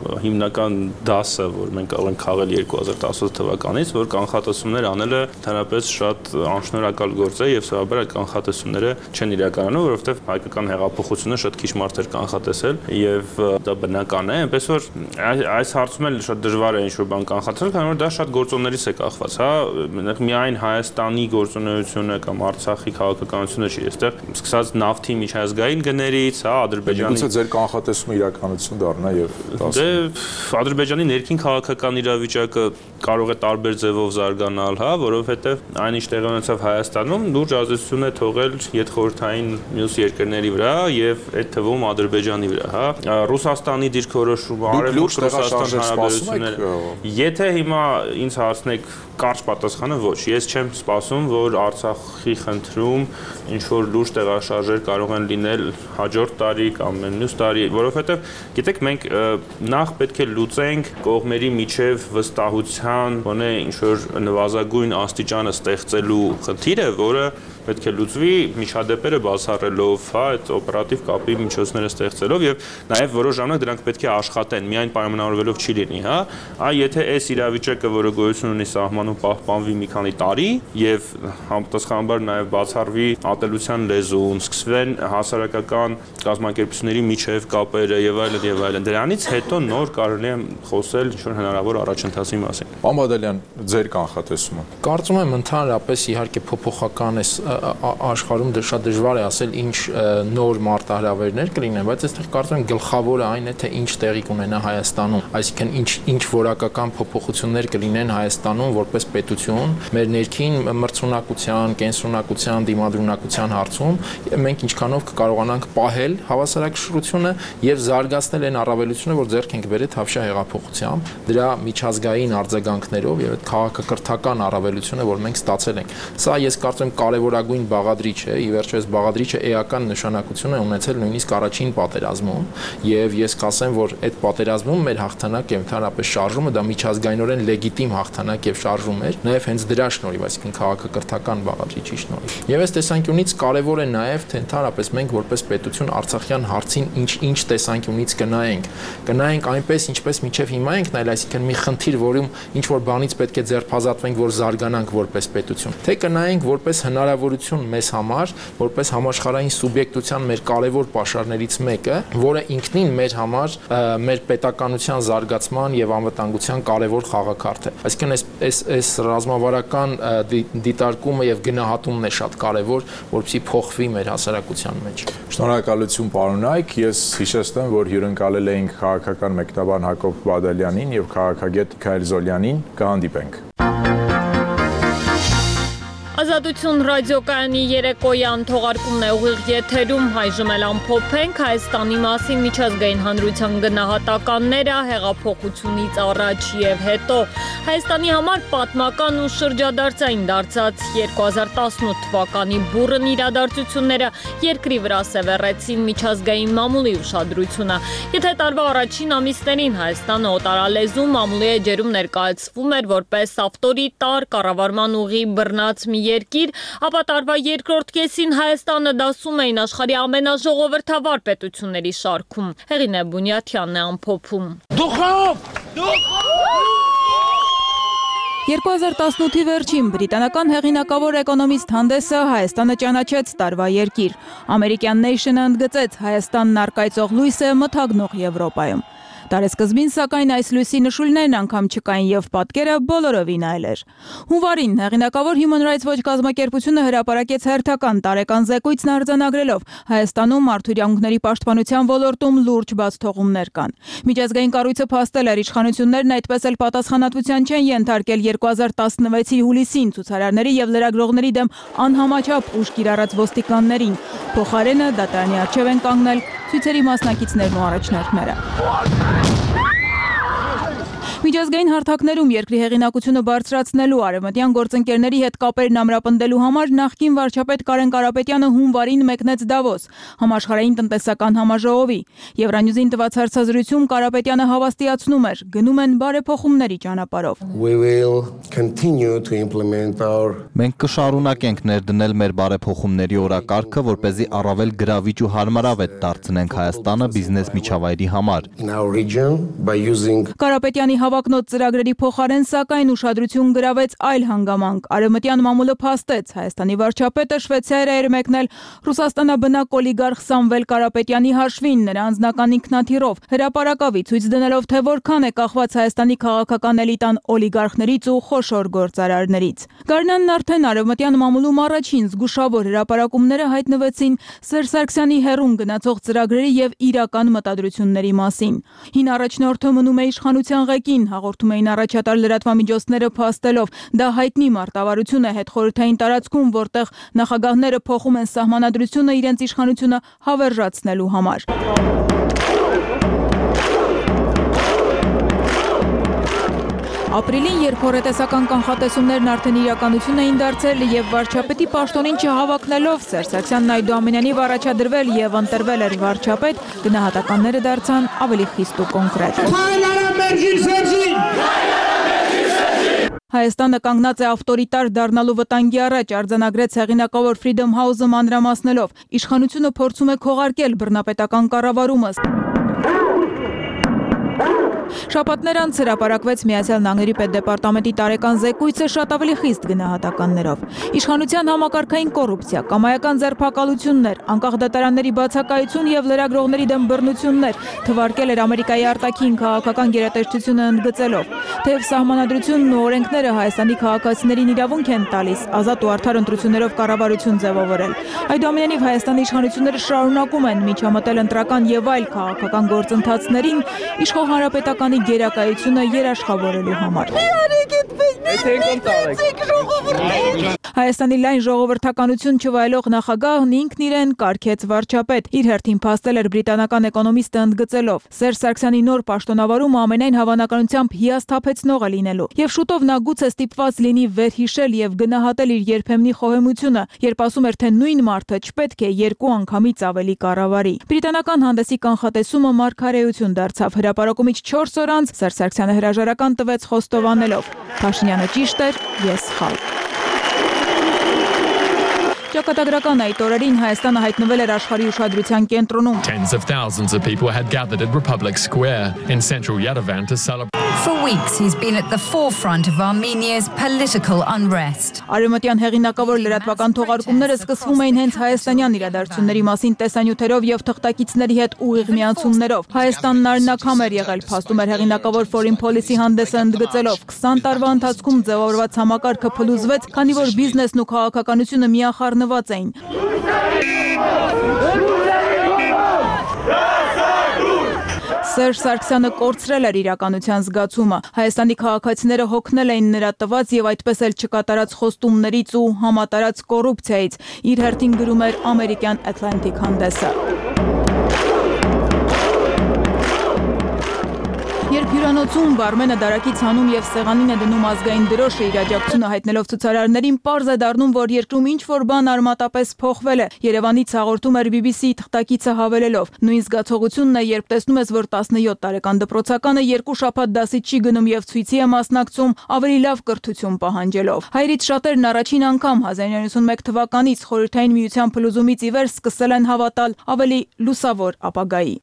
Speaker 10: հիմնական դասը, որ մենք ենք խաղել 2018 թվականից, որ կանխատեսումներ անելը ընդհանրապես շատ անշնորհակալ գործ է եւ սովորաբար այդ կանխատեսումները չեն իրականում, որովհետեւ հայկական հեղափոխությունը շատ քիչ մարդ էր կանխատեսել եւ դա բնական է, այնպես որ այս հարցում էլ շատ դժվար է ինչ-որ բան կանխատեսել, քանի որ դա շատ գործոններից է կախված, հա, միայն Հայաստանի գործունեությունը կամ Արցախի քաղաքականությունը չի, այստեղ սկսած նավթի միջազգային գներից, հա, Ադրբեջանի
Speaker 8: Գուցե ձեր կանխատեսումը իրականություն դառնա եւ
Speaker 10: դե Ադրբեջանի ներքին քաղաքական իրավիճակը կարող է տարբեր ձևով զարգանալ, հա, որովհետեւ այնինչ տեղի ունեցավ Հայաստանում լուրջ ազդեցություն է թողել յետխորհրդային մյուս երկրների վրա եւ այդ թվում Ադրբեջանի վրա, հա, Ռուսաստանի դիրքորոշումը, Արևմուտք Ռուսաստան հարաբերությունները։ Եթե հիմա ինձ հարցնեք կարճ պատասխանը ոչ, ես չեմ սպասում, որ Արցախի խնդրում ինչ որ լուրջ տեղաշարժեր կարող են լինել հաջորդ տարի կամ մյուս տարի, որովհետև գիտեք մենք նախ պետք է լուծենք կողմերի միջև վստահության, գոնե ինչ որ նվազագույն աստիճանը ստեղծելու խնդիրը, որը պետք է լուծվի միջադեպերը բացառելով, հա, այդ օպերատիվ կապի միջոցները ստեղծելով եւ նաեւ որոշ ժամանակ դրանք պետք է աշխատեն, միայն պայմանավորվելով չի լինի, հա, եթե այս իրավիճակը, որը գոյություն ունի սահմանում պահպանվի մի քանի տարի եւ համապատասխանաբար նաեւ բացառվի ատելության լեզուն, սկսվեն հասարակական կազմակերպությունների միջև կապերը եւ այլն, դրանից հետո նոր կարելի է խոսել ինչ որ հնարավոր առաջընթացի մասին։
Speaker 8: Պարոն Բադալյան, ձեր կանխատեսումը։
Speaker 9: Կարծում եմ ընդհանրապես իհարկե փոփոխական է աշխարհում շատ դժվար է ասել ինչ նոր մարտահրավերներ կլինեն, բայց այստեղ կարծում եմ գլխավորը այն է, թե ինչ տեղի կունենա Հայաստանում, այսինքն ինչ որակական փոփոխություններ կլինեն Հայաստանում որպես պետություն, մեր ներքին մրցունակության, կենսունակության, դիմադրունակության հարցում, մենք ինչքանով կկարողանանք պահել հավասարակշռությունը եւ զարգացնել այն առավելությունը, որ ձեռք ենք բերել Թավշյա հեղափոխությամբ, դրա միջազգային արձագանքներով եւ այդ քաղաքակրթական առավելությունը, որ մենք ստացել ենք։ Սա ես կարծում եմ կարևորագույն բաղադրիչ է, ի վերջո այս բաղադրիչը էական նշանակություն է ունեցել նույնիսկ առաջին պատերազմում, եւ ես կասեմ, որ այդ պատերազմում մեր հաղթանակը ընդհանրապես շարժումը դա միջազգայինորեն լեգիտիմ հաղթանակ եւ շարժում էր, նաեւ հենց դրա շնորհիվ, այսինքն քաղաքակրթական բաղադրիչի շնորհիվ։ Եվ այս տեսանկյունից կարևոր է նաեւ, թե ընդհանրապես մենք որպես պետություն Արցախյան հարցին ինչ տեսանկյունից կնայենք այնպես, ինչպես մինչև հիմա ենք նայել, այսինքն մի խնդիր, որում ինչ որ բանից պետք է ձերբազատվենք, որ զարգանանք որպես պետություն, թե կնայենք որպես հնարավորություն մեզ համար, որպես համաշխարհային սուբյեկտության մեր կարևոր պաշարներից մեկը, որը ինքնին մեր համար մեր պետականության զարգացման եւ անվտանգության կարևոր խաղաքարտ է։ Այսինքն այս ռազմավարական դիտարկումը եւ գնահատումն է շատ կարևոր, որպեսզի փոխվի մեր հասարակության մեջ։
Speaker 8: Շնորհակալություն պարոն Այք, ես հիշեցնեմ, որ հյուրընկալել էինք քաղաքական մեկնաբան Հակոբ Բադալյանին եւ քաղաքագետ Միքայել Զոլյանին, կհանդիպենք։
Speaker 1: Ազատություն ռադիոկայանի երեկոյան թողարկումն է ուղիղ եթերում, այժմ էլ ամփոփենք Հայաստանի մասին միջազգային հանրության գնահատականները հեղափոխությունից առաջ եւ հետո։ Հայաստանի համար պատմական ու շրջադարձային դարձած 2018 թվականի բուռն իրադարձությունները երկրի վրա սևեռեցին միջազգային մամուլի ուշադրությունը։ Եթե տարվա առաջին ամիսներին Հայաստանը օտարալեզու մամուլի էջերում ներկայացվում էր որպես ավտորիտար կառավարման ուղի բռնած մի երկիր, ապա տարվա երկրորդ կեսին Հայաստանը դասում էին աշխարհի ամենաժողովրդավար պետությունների շարքում։ Հեղինե Բունյաթյանն է ամփոփում։
Speaker 12: 2018-ի վերջին բրիտանական հեղինակավոր էկոնոմիստ Հանդեսը Հայաստանը ճանաչեց տարվա երկիր։ Ամերիկյան Nation-ը ընդգծեց Հայաստանն առկայծող լույս է մթագնող Եվրոպայում։ Տարեսկզբին, սակայն, այս լույսի նշույլներն անգամ չկային եւ պատկերը բոլորովին այլ էր։ Հունվարին հեղինակավոր Human Rights Watch կազմակերպությունը հրապարակեց հերթական տարեկան զեկույցն արձանագրելով Հայաստանում մարդու պաշտպանության ոլորտում լուրջ բացթողումներ կան։ Միջազգային կառույցը փաստել էր իշխանություններն այդպես էլ պատասխանատվության չեն ենթարկել 2016-ի հուլիսին ցուցարարների եւ լրագրողների դեմ անհամաչափ ուժ կիրառած ոստիկաններին։ Փոխարենը դատարանի առջև են կանգնել ցույցերի մասնակիցներն ու առաջնորդները։ Միջազգային հարթակներում երկրի հեղինակությունը բարձրացնելու արևմտյան գործընկերների հետ կապերն ամրապնդելու համար նախկին վարչապետ Կարեն Կարապետյանը հունվարին մեկնեց Դավոս համաշխարհային տնտեսական համաժողովի։ Եվրանյուզին տված հարցազրույցում Կարապետյանը հավաստիացնում էր՝ գնում են բարեփոխումների ճանապարհով։
Speaker 13: Մենք կշարունակենք ներդնել մեր բարեփոխումների օրակարգը, որպեսզի առավել գրավիչ ու հարմարավետ դարձնենք Հայաստանը բիզնես միջավայրի համար։
Speaker 12: Կարապետյանի հավակնոտ ծրագրերի փոխարեն սակայն ուշադրություն գրավեց այլ հանգամանք։ Արևմտյան մամուլը փաստեց Հայաստանի վարչապետը Շվեյցարիա էր մեկնել Ռուսաստանաբնակ օլիգարխ Սամվել Կարապետյանի հաշվին նրա անձնական ինքնաթիռով, հրապարակավի ցույց դնելով, թե որքան է կախված Հայաստանի քաղաքական էլիտան օլիգարխներից ու խոշոր գործարարներից։ Գարնանն արդեն արևմտյան մամուլում առաջին զգուշավոր հրապարակումները հայտնվեցին Սերժ Սարգսյանի հեռուն գնացող ծրագրերի եւ իրական մտադրությունների մասին։ Հին առաջնորդը մնում է իշխանության ղեկին, հաղորդում էին առաջատար լրատվամիջոցները փաստելով, դա հայտնի մարտավարություն է հետխորհրդային տարածքում, որտեղ նախագահները փոխում են սահմանադրությունը իրենց իշխանությունը հավերժացնելու համար։ Ապրիլին, երբ հոռետեսական կանխատեսումներն արդեն իրականություն էին դարձել եւ վարչապետի պաշտոնին չհավակնելով Սերժ Սարգսյանն այդուամենայնիվ առաջադրվել եւ ընտրվել էր վարչապետ, գնահատականները դարձան ավելի խիստ ու կոնկրետ։ Հայաստանը կանգնած է ավտորիտար դառնալու վտանգի առաջ, արձանագրեց հեղինակավոր Freedom House-ը մանրամասնելով։ Իշխանությունը փորձում է քողարկել բռնապետական կառավարումը։ Շաբաթներ անց հրապարակվեց Միացյալ Նահանգների պետդեպարտամենտի տարեկան զեկույցը շատ ավելի խիստ գնահատականներով։ Իշխանության համակարգային կոռուպցիա, կամայական ձերբակալություններ, անկախ դատարանների բացակայություն եւ լրագրողների դեմ բռնություններ թվարկել էր Ամերիկայի արտաքին քաղաքական գերատեսչությունը ընդգծելով, թեև սահմանադրությունն ու օրենքները Հայաստանի քաղաքացիներին իրավունք են տալիս ազատ ու արդար ընտրություններով կառավարություն ձևավորել։ Այդուամենայնիվ Հայաստանի իշխանությունները շարունակում են միջամտել ընտրական եւ այլ քաղաքական գործընթացներին իշխող հանրապետականի գերակայությունը երաշխավորելու համար։ Հայաստանի լայն ժողովրդականություն չվայելող նախագահն ինքն իրեն կարգեց վարչապետ։ Իր հերթին փաստել էր բրիտանական էկոնոմիստը ընդգծելով. Սերժ Սարգսյանի նոր պաշտոնավարումը ամենայն հավանականությամբ հիասթափեցնող է լինելու։ Եվ շուտով նա գուցե ստիպված լինի վերհիշել եւ գնահատել իր երբեմնի խոհեմությունը, երբ ասում էր, թե նույն մարդը չպետք է երկու անգամից ավելի կառավարի։ Բրիտանական հանդեսի կանխատեսումը մարգարեություն դարձավ։ Հրապարակումից 4 օր անց Սերժ Սարգսյանը հրաժարական տվեց խոստովանելով. Փաշինյանը ճիշտ էր, ես սխալ։ Ճակատագրական այդ օրերին Հայաստանը հայտնվել էր աշխարհի ուշադրության կենտրոնում։
Speaker 14: Tens of thousands of people had gathered at Republic Square in central Yerevan to celebrate.
Speaker 15: For weeks he's been at the forefront of Armenia's political unrest.
Speaker 12: Արևմտյան հեղինակավոր լրատվական թողարկումները սկսվում էին հենց հայաստանյան իրադարձությունների մասին տեսանյութերով եւ թղթակիցների հետ ուղիղ միացումներով։ Հայաստանն արնակամ էր եղել, փաստում էր հեղինակավոր Foreign Policy հանդեսը ընդգծելով 20 տարվա ընթացքում ձևավորված համակարգը փլուզվեց, քանի որ բիզնեսն ու քաղաքականությունը միախառնված էին։ Սերժ Սարգսյանը կորցրել էր իրականության զգացումը։ Հայաստանի քաղաքացիները հոգնել էին նրա տված եւ այդպես էլ չկատարած խոստումներից ու համատարած կոռուպցիայից։ Իր հերթին գրում էր ամերիկյան Atlantic հանդեսը։ Երբ հյուրանոցում բարմենը դարակից հանում եւ սեղանին է դնում ազգային դրոշը իր աջակցությունը հայտնելով ցուցարարներին, պարզ է դառնում, որ երկրում ինչ-որ բան արմատապես փոխվել է։ Երևանից հաղորդում էր BBC թղթակիցը հավելելով. նույն զգացողությունն է, երբ տեսնում ես, որ 17 տարեկան դպրոցականը 2 շաբաթ դասի չի գնում եւ ցույցի է մասնակցում ավելի լավ կրթություն պահանջելով։ Հայրից շատերն առաջին անգամ 1991 թվականից Խորհրդային Միության փլուզումից ի վեր սկսել են հավատալ ավելի լուսավոր ապագայի։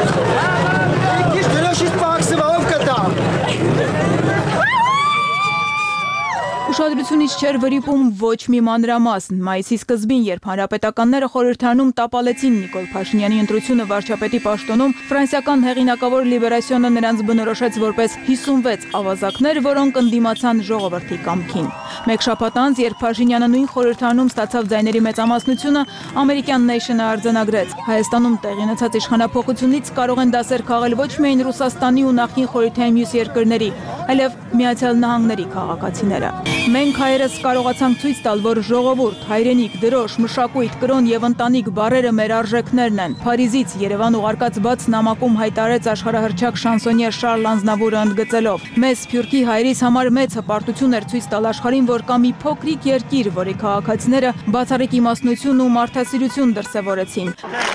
Speaker 12: Ուշադրությունից չէր վրիպում ոչ մի մանրամասն։ Մայիսի սկզբին, երբ հանրապետականները խորհրդարանում տապալեցին Նիկոլ Փաշինյանի ընտրությունը վարչապետի պաշտոնում, ֆրանսիական հեղինակավոր Լիբերասիոնը նրանց բնորոշեց որպես 56 ավազակներ, որոնք ընդդիմացան ժողովրդի կամքին։ Մեկ շաբաթ անց, երբ Փաշինյանը նույն խորհրդարանում ստացավ ձայների մեծամասնությունը, ամերիկյան Nation-ը արձանագրեց. Հայաստանում տեղի ունեցած իշխանափոխությունից կարող են դասեր քաղել ոչ միայն Ռուսաստանի ու նախկին խորհրդային մյուս երկրների, այլև Միացյալ Նահանգների քաղաքացիները։ Մենք հայերս կարողացանք ցույց տալ, որ ժողովուրդ, հայրենիք, դրոշ, մշակույթ, կրոն եւ ընտանիք բառերը մեր արժեքներն են։ Փարիզից Երևան ուղարկած բաց նամակում հայտարարեց աշխարհահռչակ շանսոնյեր Շարլ Ազնավուրը ընդգծելով. Մեզ Սփյուռքի հայրից համար մեծ հպարտություն էր ցույց տալ աշխարհին, որ կա մի փոքրիկ երկիր, որի քաղաքացիները բացառիկ իմաստնություն ու մարդասիրություն դրսևորեցին։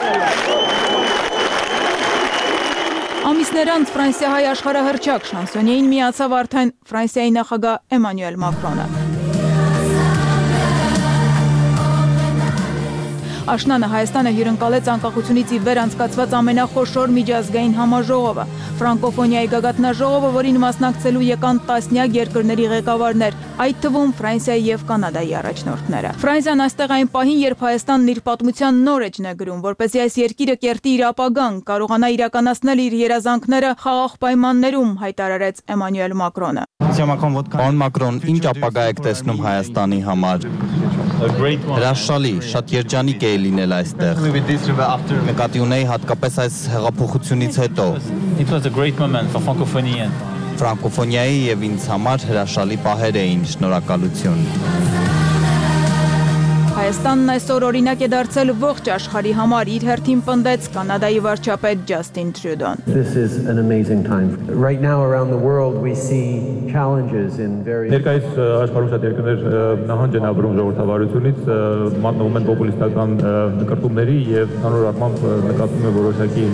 Speaker 12: Ամիսներ անց Ֆրանսիահայ աշխարհահռչակ շանսոնյեին միացավ արդեն Ֆրանսիայի նախագահ Էմանուել Մակրոնը։ Աշնանը Հայաստանը հյուրընկալեց անկախությունից ի վեր անցկացված ամենախոշոր միջազգային համաժողովը, ֆրանկոֆոնիայի գագաթնաժողովը, որին մասնակցելու եկան տասնյակ երկրների ղեկավարներ, այդ թվում Ֆրանսիայի եւ Կանադայի առաջնորդները։ Ֆրանսիան այստեղ այն պահին, երբ Հայաստանն իր պատմության նոր էջն է գրում, որպեսզի այս երկիրը կերտի իր ապագան, կարողանա իրականացնել իր երազանքները խաղաղ պայմաններում, հայտարարեց Էմանուել Մակրոնը։
Speaker 13: Պարոն Մակրոն, ինչ ապագա եք տեսնում Հայաստանի համար։ Հրաշալի, շատ երջանիկ է լինել այստեղ։ Նկատի ունեի հատկապես այս հեղափոխությունից հետո։ Ֆրանկոֆոնիայի եւ ինձ համար հրաշալի պահեր էին, շնորհակալություն։
Speaker 12: Հայաստանն այսօր օրինակ է դարձել ողջ աշխարհի համար, իր հերթին պնդեց Կանադայի վարչապետ Ջասթին Տրյուդոն։
Speaker 16: Ներկայիս աշխարհում շատ երկրներ նահանջ են ապրում ժողովրդավարությունից, մատնվում են պոպուլիստական նկարտումների եւ հանրոր առմամբ նկատվում է որոշակի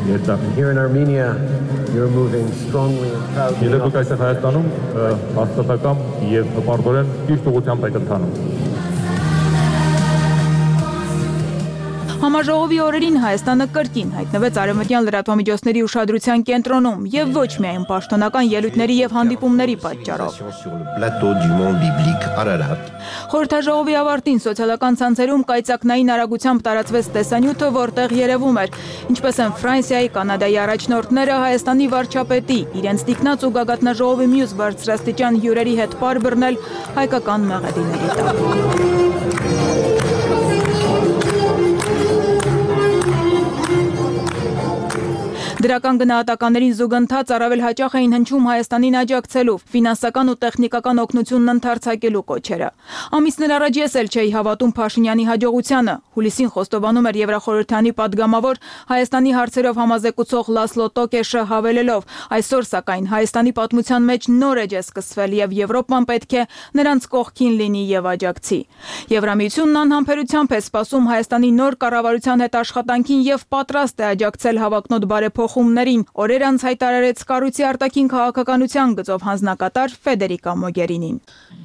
Speaker 16: երթանք։ Դուք այստեղ Հայաստանում հաստատակամ եւ հպարտորեն ճիշտ ուղղությամբ եք ընթանում։
Speaker 12: Համաժողովի օրերին Հայաստանը կրկին հայտնվեց արևմտյան լրատվամիջոցների ուշադրության կենտրոնում եւ ոչ միայն պաշտոնական ելույթների եւ հանդիպումների պատճառով։ Խորհրդաժողովի ավարտին սոցիալական ցանցերում կայծակնային արագությամբ տարածվեց տեսանյութը, որտեղ երևում էր, ինչպես են Ֆրանսիայի, Կանադայի առաջնորդները Հայաստանի վարչապետի իրենց տիկնաց ու գագաթնաժողովի մյուս բարձրաստիճան հյուրերի հետ պար բռնել հայկական մեղեդիների տակ։ Դրական գնահատականներին զուգընթաց առավել հաճախ էին հնչում Հայաստանին աջակցելու, ֆինանսական ու տեխնիկական օգնությունն ընդարձակելու կոչերը։ Ամիսներ առաջ ես էլ չէի հավատում Փաշինյանի հաջողությանը։ Հուլիսին խոստովանում էր Եվրախորհրդանի падգամավոր Հայաստանի հարցերով համազեկուցող Լասլո Տոկեշը հավելելով. այսօր սակայն Հայաստանի պատմության մեջ նոր էջ է սկսվել եւ Եվրոպան պետք է նրանց կողքին լինի եւ աջակցի։ Եվրամիությունն անհամբերությամբ է սպասում Հայաստանի նոր կառավարության հետ աշխատանքին եւ պատրաստ է աջակցել հավակնոտ բարեփոխումներին, օրեր անց հայտարարեց կառույցի արտաքին քաղաքականության գծով հանձնակատար Ֆեդերիկա Մոգերինին։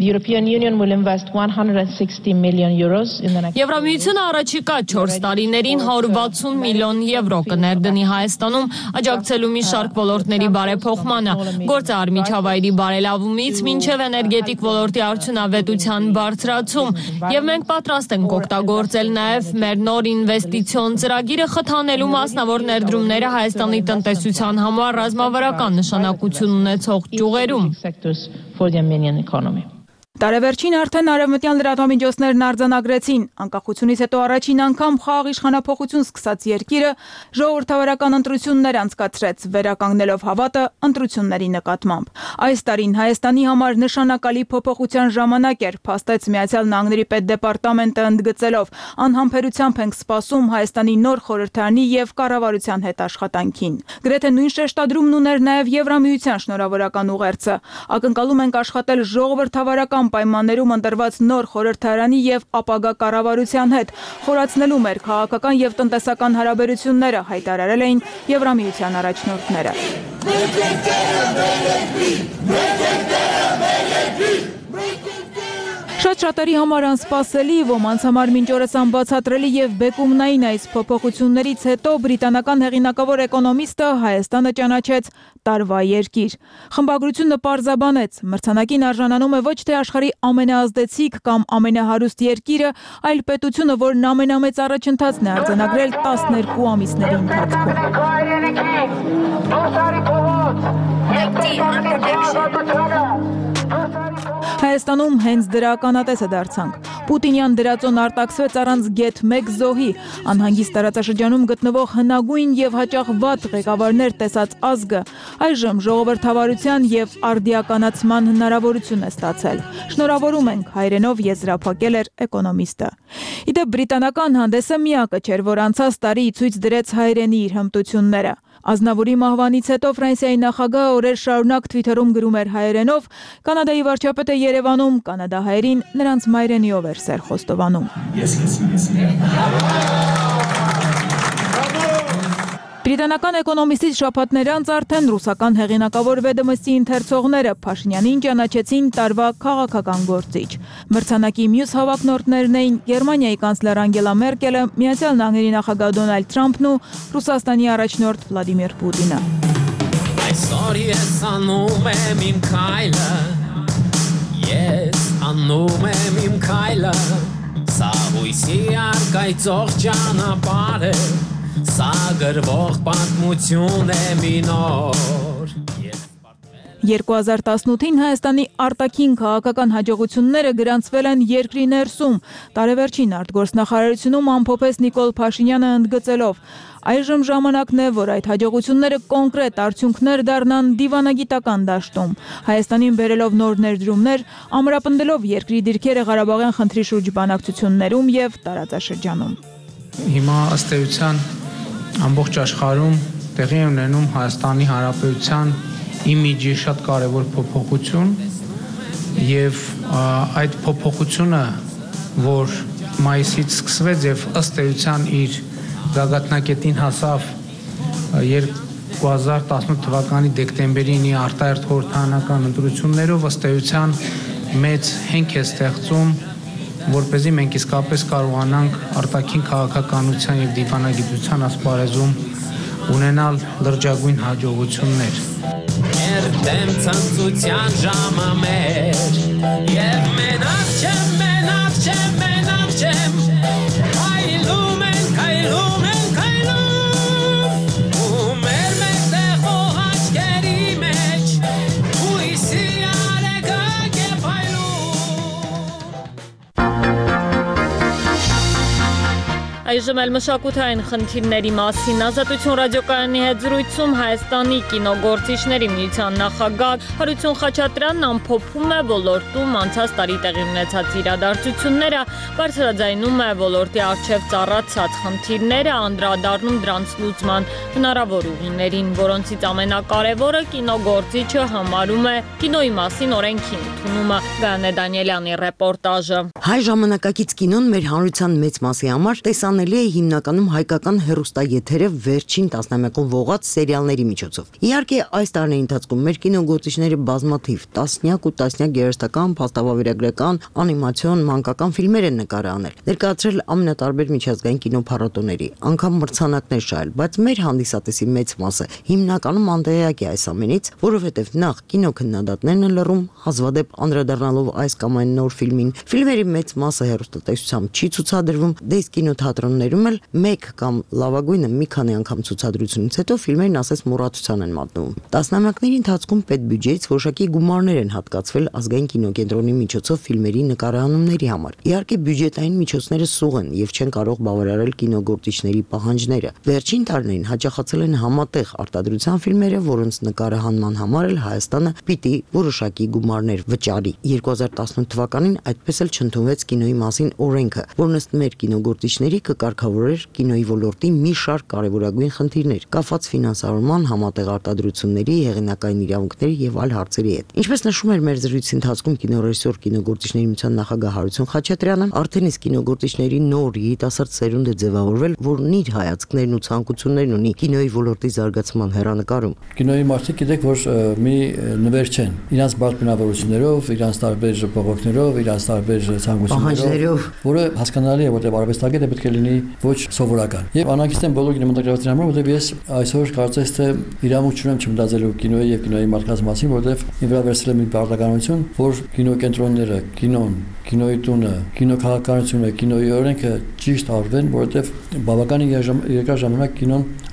Speaker 1: Եվրամիությունը առաջիկա 4 տարիներին 160 միլիոն եվրո կներդնի Հայաստանում աջակցելու մի շարք ոլորտների բարեփոխմանը, գործարմիջավայրի բարելավումից մինչև էներգետիկ ոլորտի արդյունավետության բարձրացում, եւ մենք պատրաստ ենք օգտագործել նաեւ մեր նոր ինվեստիցիոն ծրագիրը խթանելու մասնավոր ներդրումները Հայաստանի տնտեսության համար ռազմավարական նշանակություն ունեցող ճյուղերում։
Speaker 12: Տարեվերջին արդեն արևմտյան լրատվամիջոցներն արձանագրեցին, անկախությունից հետո առաջին անգամ խաղաղ իշխանափոխություն սկսած երկիրը ժողովրդավարական ընտրություններ անցկացրեց, վերականգնելով հավատը ընտրությունների նկատմամբ։ Այս տարին Հայաստանի համար նշանակալի փոփոխության ժամանակ էր, փաստեց Միացյալ Նահանգների պետդեպարտամենտը ընդգծելով. անհամբերությամբ ենք սպասում Հայաստանի նոր խորհրդարանի եւ կառավարության հետ աշխատանքին։ Գրեթե նույն շեշտադրումն ուներ նաեւ Եվրամիության շնորհավորական ուղերձը։ Ակնկալում ենք աշխատել ժողովրդավարական պայմաններում ընտրված նոր խորհրդարանի եւ ապագա կառավարության հետ, խորացնելու մեր քաղաքական եւ տնտեսական հարաբերությունները, հայտարարել էին Եվրամիության առաջնորդները։ Շատ-շատերի համար անսպասելի, ոմանց համար մինչ օրս անբացատրելի եւ բեկումնային այս փոփոխություններից հետո բրիտանական հեղինակավոր էկոնոմիստը Հայաստանը ճանաչեց տարվա երկիր։ Խմբագրությունը պարզաբանեց, մրցանակին արժանանում է ոչ թե աշխարհի ամենաազդեցիկ կամ ամենահարուստ երկիրը, այլ պետությունը, որն ամենամեծ առաջընթացն է արձանագրել 12 ամիսների ընթացքում։ Հայաստանում հենց դրա ականատեսը դարձանք։ Պուտինյան դրածոն արտաքսվեց առանց գեթ 1 զոհի։ Անհանգիստ տարածաշրջանում գտնվող հնագույն եւ հաճախ վատ ղեկավարներ տեսած ազգը այժմ ժողովրդավարության եւ արդիականացման հնարավորություն է ստացել։ Շնորհավորում ենք, հայրենով եզրափակել էր էկոնոմիստը։ Իդեպ բրիտանական հանդեսը միակը չէր, որ անցած տարի ցույց դրեց հայրենի իր հմտությունները։ Ազնավուրի մահվանից հետո Ֆրանսիայի նախագահը օրեր շարունակ Twitter-ում գրում էր հայերենով, Կանադայի վարչապետը Երևանում կանադահայերին նրանց մայրենիով էր սեր խոստովանում։ Բրիտանական էկոնոմիստից շաբաթներ անց արդեն ռուսական հեղինակավոր Վեդոմստի ընթերցողները Փաշինյանին ճանաչեցին տարվա քաղաքական գործիչ։ Մրցանակի մյուս հավակնորդներն էին Գերմանիայի կանցլեր Անգելա Մերկելը, Միացյալ Նահանգների նախագահ Դոնալդ Թրամփն ու Ռուսաստանի առաջնորդ Վլադիմիր Պուտինը։ Այսօր ես անում եմ իմ քայլը, ես անում եմ իմ քայլը, սա հույսի արկայծող ճանապարհ է, սա գրվող պատմություն է մի նոր։ 2018-ին Հայաստանի արտաքին քաղաքական հաջողությունները գրանցվել են երկրի ներսում, տարեվերջին արտգործնախարարությունում ամփոփեց Նիկոլ Փաշինյանը ընդգծելով. Այժմ ժամանակն է, որ այդ հաջողությունները կոնկրետ արդյունքներ դառնան դիվանագիտական դաշտում, Հայաստանին բերելով նոր ներդրումներ, ամրապնդելով երկրի դիրքերը Ղարաբաղյան խնդրի շուրջ բանակցություններում եւ տարածաշրջանում։
Speaker 11: Հիմա ըստ էության ամբողջ աշխարհում տեղի է ունենում Հայաստանի Հանրապետության իմիջի շատ կարևոր փոփոխություն եւ այդ փոփոխությունը, որ մայիսից սկսվեց եւ ըստ էության իր գագաթնակետին հասավ 2018 թվականի դեկտեմբերին արտահերթ խորհրդարանական ընտրություններով, ըստ էության մեծ հենք է ստեղծում, որպեսզի մենք իսկապես կարողանանք արտաքին քաղաքականության եւ դիվանագիտության ասպարեզում ունենալ լրջագույն հաջողություններ։ Երդեմ ցանցության ժամը մեր եւ մենակ չեմ, մենակ չեմ, մենակ չեմ, հայլում ենք, հայլում ենք, հայլում ու մեր մեկտեղող աչքերի մեջ հույսի արեգակ է
Speaker 1: Այժմ էլ մշակութային խնդիրների մասին Ազատություն ռադիոկայանի հետ զրույցում Հայաստանի կինոգործիչների միության նախագահ Հարություն Խաչատրյանն ամփոփում է ոլորտում անցած տարի տեղի ունեցած իրադարձությունները, բարձրաձայնում է ոլորտի առջև ծառացած խնդիրները, անդրադառնում դրանց լուծման հնարավոր ուղիներին, որոնցից ամենակարևորը կինոգործիչը համարում է կինոյի մասին օրենքի ընդունումը։ Գայանե Դանիելյանի ռեպորտաժը։
Speaker 17: Հայ ժամանակակից կինոն մեր հանրության մեծ մասի համար տեսանելի է հիմնականում հայկական հեռուստաեթերը վերջին տասնամյակում ողած սերիալների միջոցով։ Իհարկե, այս տարիների ընթացքում մեր կինոգործիչները բազմաթիվ տասնյակ ու տասնյակ երաժշտական, փաստավավերագրական, անիմացիոն, մանկական ֆիլմեր են նկարահանել, ներկայացրել ամենատարբեր միջազգային կինոփառատոների, անգամ մրցանակներ շահել, բայց մեր հանդիսատեսի մեծ մասը հիմնականում անդեյակ է այս ամենից, որովհետև նախ կինոքննադատներն են լռում, հազվադեպ անդրադառնալով այս կամ այն նոր ֆիլմին, ֆիլմերի մեծ մասը հեռուստատեսությամբ չի ցուցադրվում, դες կինոթատրոններում էլ մեկ կամ լավագույնը մի քանի անգամ ցուցադրությունից հետո ֆիլմերն ասես մոռացության են մատնվում։ Տասնամյակների ընթացքում պետբյուջեից որոշակի գումարներ են հատկացվել ազգային կինոկենտրոնի միջոցով ֆիլմերի նկարահանումների համար։ Իհարկե բյուջետային միջոցները սուղ են եւ չեն կարող բավարարել կինոգործիչների պահանջները։ Վերջին տարիներին հաճախացել են համատեղ արտադրության ֆիլմերը, որոնց նկարահանման համար էլ Հայաստանը պիտի որոշակի գումարներ վճարի։ 2018 թվականին այդպես էլ չընդունվեց կինոյի մասին օրենքը, որն ըստ մեր կինոգործիչների կկարգավորեր կինոյի ոլորտի մի շարք կարևորագույն խնդիրներ, կապված ֆինանսավորման, համատեղ արտադրությունների, հեղինակային իրավունքների եւ այլ հարցերի հետ։ Ինչպես նշում էր մեր զրույցի ընթացքում կինոռեժիսոր կինոգործիչների միության նախագահ Հարություն Խաչատրյանը, արդեն իսկ կինոգործիչների նոր երիտասարդ սերունդ է ձևավորվել, որն իր հայացքներն ու ցանկություններն ունի կինոյի ոլորտի զարգացման հեռանկարում։
Speaker 18: Կինոյի մարդիկ գիտեք, որ մի նվեր չեն, իրանց բարդ բնավորություններով, իրանց տարբեր բողոքներով, իրանց տարբեր ցանկություններով, որը հասկանալի է, որտեղ արվեստագետը պետք է լինի ոչ սովորական։ Եվ անհանգիստ եմ բոլոր կինեմատոգրաֆիաների համար, որտեղ ես այսօր կարծես թե իրավունք չունեմ չմտածելու կինոյի եւ կինոյի մարդկանց մասին, որտեղ ինձ վրա վերցրել եմ մի բարդականություն, որ կինոկենտրոնները, կինոն, կինոյի տունը, կինոքաղաքականությունը, կինոյի օրենքը ճիշտ արվեն, որովհետև բավականին երկար ժամանակ կինոն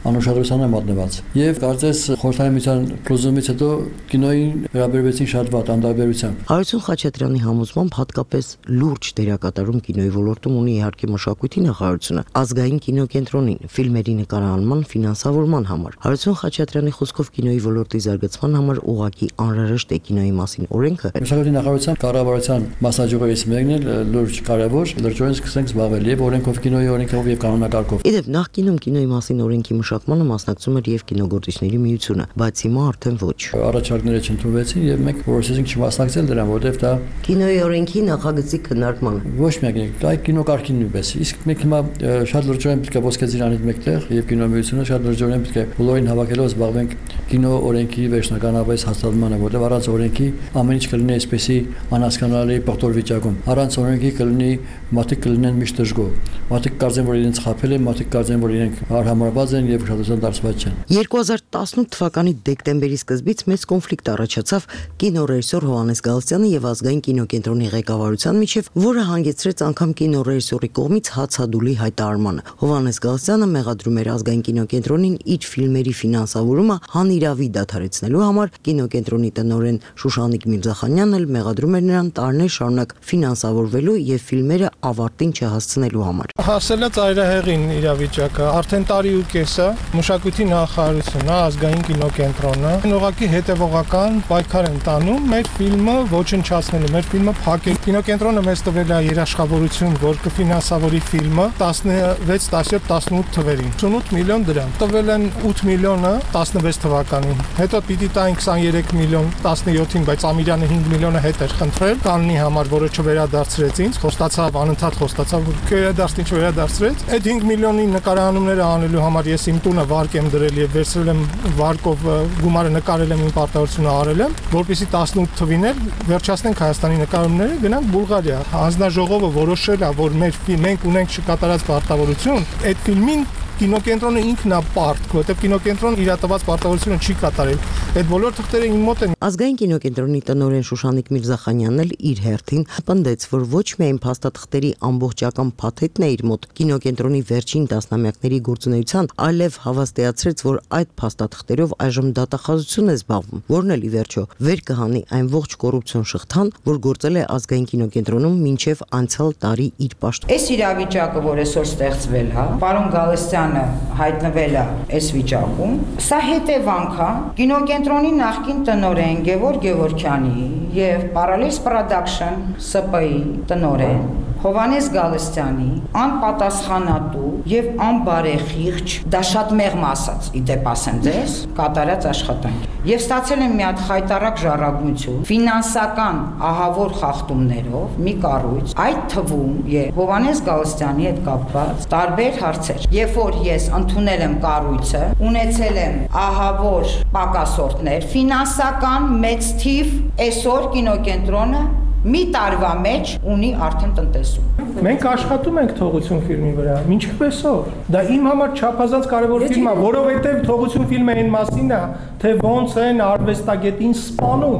Speaker 18: անուշադրության է մատնված։ Եվ կարծես խորհրդային միության փլուզումից հետո կինոյին վերաբերվեցին շատ վատ անդրադարձությամբ։
Speaker 17: Հարություն Խաչատրյանի համոզմամբ հատկապես լուրջ դերակատարում կինոյի ոլորտում ունի իհարկե մշակույթի նախարարությունը, ազգային կինոկենտրոնին, ֆիլմերի նկարահանման, ֆինանսավորման համար։ Հարություն Խաչատրյանի խոսքով կինոյի ոլորտի զարգացման համար ուղղակի անհրաժեշտ է կինոյի մասին օրենքը։
Speaker 18: Մշակույթի նախարարության կառավարության մասնաճյուղերից մեկն է լուրջ կարևոր, լրջորեն սկսենք զբաղվել եւ օրենքով կինոյի օրենքով եւ կանոնակարգով։ Իդեպ նախկինում կինոյի մասին օրենքի մշակմանը մասնակցում էր եւ կինոգործիչների միությունը, բայց հիմա արդեն ոչ։ Առաջարկները չընդունվեցին եւ մենք որոշեցինք չմասնակցել դրան, որովհետեւ դա
Speaker 17: կինոյի օրենքի նախագծի քննարկմանը
Speaker 18: ոչ միայն այ կինոկարգին նույնպես։ Իսկ մենք հիմա շատ լրջորեն պետք է ոսկե ծիրանից մեկտեղ եւ կինոմիությունը շատ լրջորեն պետք է բոլորին հավաքելով զբաղվենք կինո օրենքի վերջնականապես հաստատմանը, որովհետեւ առանց օրենքի ամեն ինչ կլինի այսպեսի անհասկանալի ողտոր վիճակում։ Առանց օրենքի կլինի մարդիկ կլինեն միշտ դժգոհ։ Մարդիկ կարծեն, որ իրենց խաբել են, մարդիկ կարծեն, որ իրենք արհամարված են եւ ուշադրության դարձված չեն։ 2018 թվականի դեկտեմբերի սկզբից մեծ կոնֆլիկտ առաջացավ կինոռեժիսոր Հովհաննես Գալստյանի եւ ազգային կինոկենտրոնի ղեկավարության միջև, որը հանգեցրեց անգամ կինոռեժիսորի կողմից հացադուլի հայտարարմանը։ Հովհաննես Գալստյանը մեղադրում էր ազգային կինոկենտրոնին իր ֆիլմերի ֆինանսավորումը հանիրավի դադարեցնելու համար, կինոկենտրոնի տնօրեն Շուշանիկ Միրզախանյանն էլ մեղադրում էր նրան տարիներ շարունակ ֆինանսավորվելու եւ ֆիլմերը ավարտին չհասցնելու համար։
Speaker 19: Հասել է ծայրահեղին իրավիճակը, արդեն տարի ու կես է, մշակույթի նախարարությունը, ազգային կինոկենտրոնը ուղղակի հետևողական պայքար են տանում մեր ֆիլմը ոչնչացնելու, մեր ֆիլմը փակել։ Կինոկենտրոնը մեզ տվել է երաշխավորություն, որ կֆինանսավորի ֆիլմը 16, 17, 18 թվերին 88 միլիոն դրամ։ Տվել են 8 միլիոնը 16 թվականին։ Հետո պիտի տային 23 միլիոն 17-ին, բայց Ամիրյանը 5 միլիոնը հետ էր խնդրել կանոնի համար, որը չվերադարձրեց ինձ, խոստացավ, անընդհատ խոստացավ, որ կվերադարձնի, չվերադարձրեց։ Այդ 5 միլիոնի նկարահանումները անելու համար ես իմ տունը վարկ եմ դրել եւ վերցրել եմ վարկով գումարը նկարել եմ, իմ պարտավորությունը արել եմ, որպեսզի 18 թվին էլ վերջացնենք Հայաստանի նկարումները, գնանք Բուլղարիա։ Հանձնաժողովը որոշել է, որ մենք ունենք չկատարած պարտավորություն, այդ ֆիլմին կինոկենտրոնը ինքն է պարտք, որտեղ կինոկենտրոնը իր տված պարտավորությունը չի կատարել։ Այդ բոլոր թղթերը իմ մոտ են։ Ազգային կինոկենտրոնի տնօրեն Շուշանիկ Միրզախանյանն էլ իր հերթին պնդեց, որ ոչ միայն փաստաթղթերի ամբողջական փաթեթն է իր մոտ կինոկենտրոնի վերջին տասնամյակների գործունեության, այլև հավաստիացրեց, որ այդ փաստաթղթերով այժմ դատախազություն է զբաղվում, որն էլ ի վերջո վեր կհանի այն ողջ կոռուպցիոն շղթան, որ գործել է ազգային կինոկենտրոնում մինչև անցյալ տարի իր պաշտոնում։
Speaker 20: Այս իրավիճակը, որ այսօր ստեղծվել է, պարոն Գալստյանը հայտնվել է այս վիճակում, սա հետևանք է կինոկենտրոնի նախկին տնօրեն Գևորգ Գևորգյանի եւ Parallels Production ՍՊ-ի տնօրեն Հովհաննես Գալստյանի անպատասխանատու եւ անբարեխիղճ, դա շատ մեղմ ասած, իդեպ ասեմ ձեզ, կատարած աշխատանք։ Եվ ստացել եմ մի հատ խայտարակ ժառանգություն, ֆինանսական ահավոր խախտումներով մի կառույց, այդ թվում եւ Հովհաննես Գալստյանի հետ կապված տարբեր հարցեր։ Երբ որ ես ընդունել եմ կառույցը, ունեցել եմ ահավոր պակասորտներ, ֆինանսական մեծ թիվ, այսօր կինոկենտրոնը մի տարվա մեջ ունի արդեն տնտեսում։
Speaker 19: Մենք աշխատում ենք Թողություն ֆիլմի վրա, ինչպես օր։ Դա իմ համար չափազանց կարևոր ֆիլմ է, որովհետև Թողություն ֆիլմը այն մասին է, թե ոնց են արվեստագետին սպանում։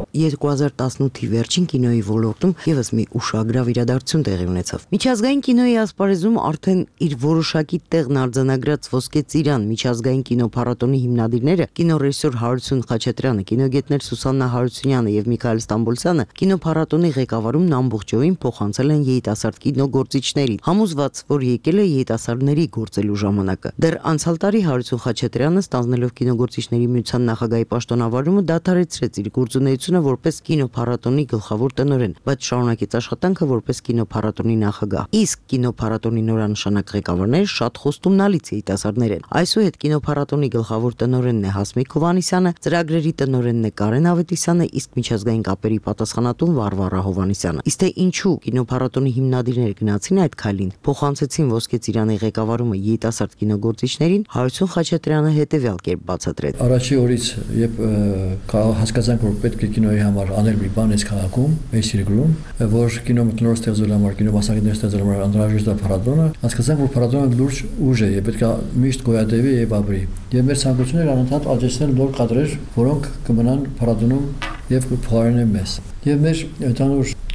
Speaker 17: 2018-ի վերջին կինոյի ոլորտում եւս մի ուշագրավ իրադարձություն տեղի ունեցավ։ Միջազգային կինոյի ասպարեզում արդեն իր որոշակի տեղն արձանագրած Ոսկե ծիրան միջազգային կինոփառատոնի հիմնադիրները կինոռեժիսոր Հարություն Խաչատրյանը, կինոգետներ Սուսաննա Հարությունյանը եւ Միքայել Ստամբոլցյանը կինոփառատոնի ղեկավարումն ամբողջովին փոխանցել են երիտասարդ կինոգործիչներին, համոզված, որ եկել է երիտասարդների գործելու ժամանակը։ Դեռ անցյալ տարի Հարություն Խաչատրյանը ստանձնելով կինոգործիչների միության նախագահի պաշտոնավարումը դադարեցրեց իր գործունեությունը որպես կինոփառատոնի գլխավոր տնօրեն, բայց շարունակեց աշխատանքը որպես կինոփառատոնի նախագահ։ Իսկ կինոփառատոնի նորանշանակ ղեկավարները շատ խոստումնալից երիտասարդներ են։ Այսուհետ կինոփառատոնի գլխավոր տնօրենն է Հասմիկ Հովհաննիսյանը, ծրագրերի տնօրենն է Կարեն Ավետիսյանը, իսկ միջազգային կապերի պատասխանատուն Վարվարա Հովհաննիսյանը։ Իսկ թե ինչու կինոփառատոնի հիմնադիրները գնացին այդ քայլին, փոխանցեցին Ոսկե ծիրանի ղեկավարումը երիտասարդ կինոգործիչներին, Հարություն Խաչատրյանը հետևյալ կերպ բացատրեց։
Speaker 18: Առաջի օրից, երբ հասկացանք, որ պետք է կինոյի համար անել մի բան այս քաղաքում, այս երկրում, որ կինոմթնորոշ ստեղծելու համար, կինոմասնագետներ ստեղծելու համար անհրաժեշտ է փառատոնը, հասկացանք, որ փառատոնը լուրջ ուժ է եւ պետք է միշտ գոյատևի եւ ապրի։ Եվ մեր ցանկությունները անընդհատ աճեցնել նոր կադրեր, որոնք կմնան փառատոնում եւ կփոխարինեն մեզ։ Եվ մեր ընդհանուր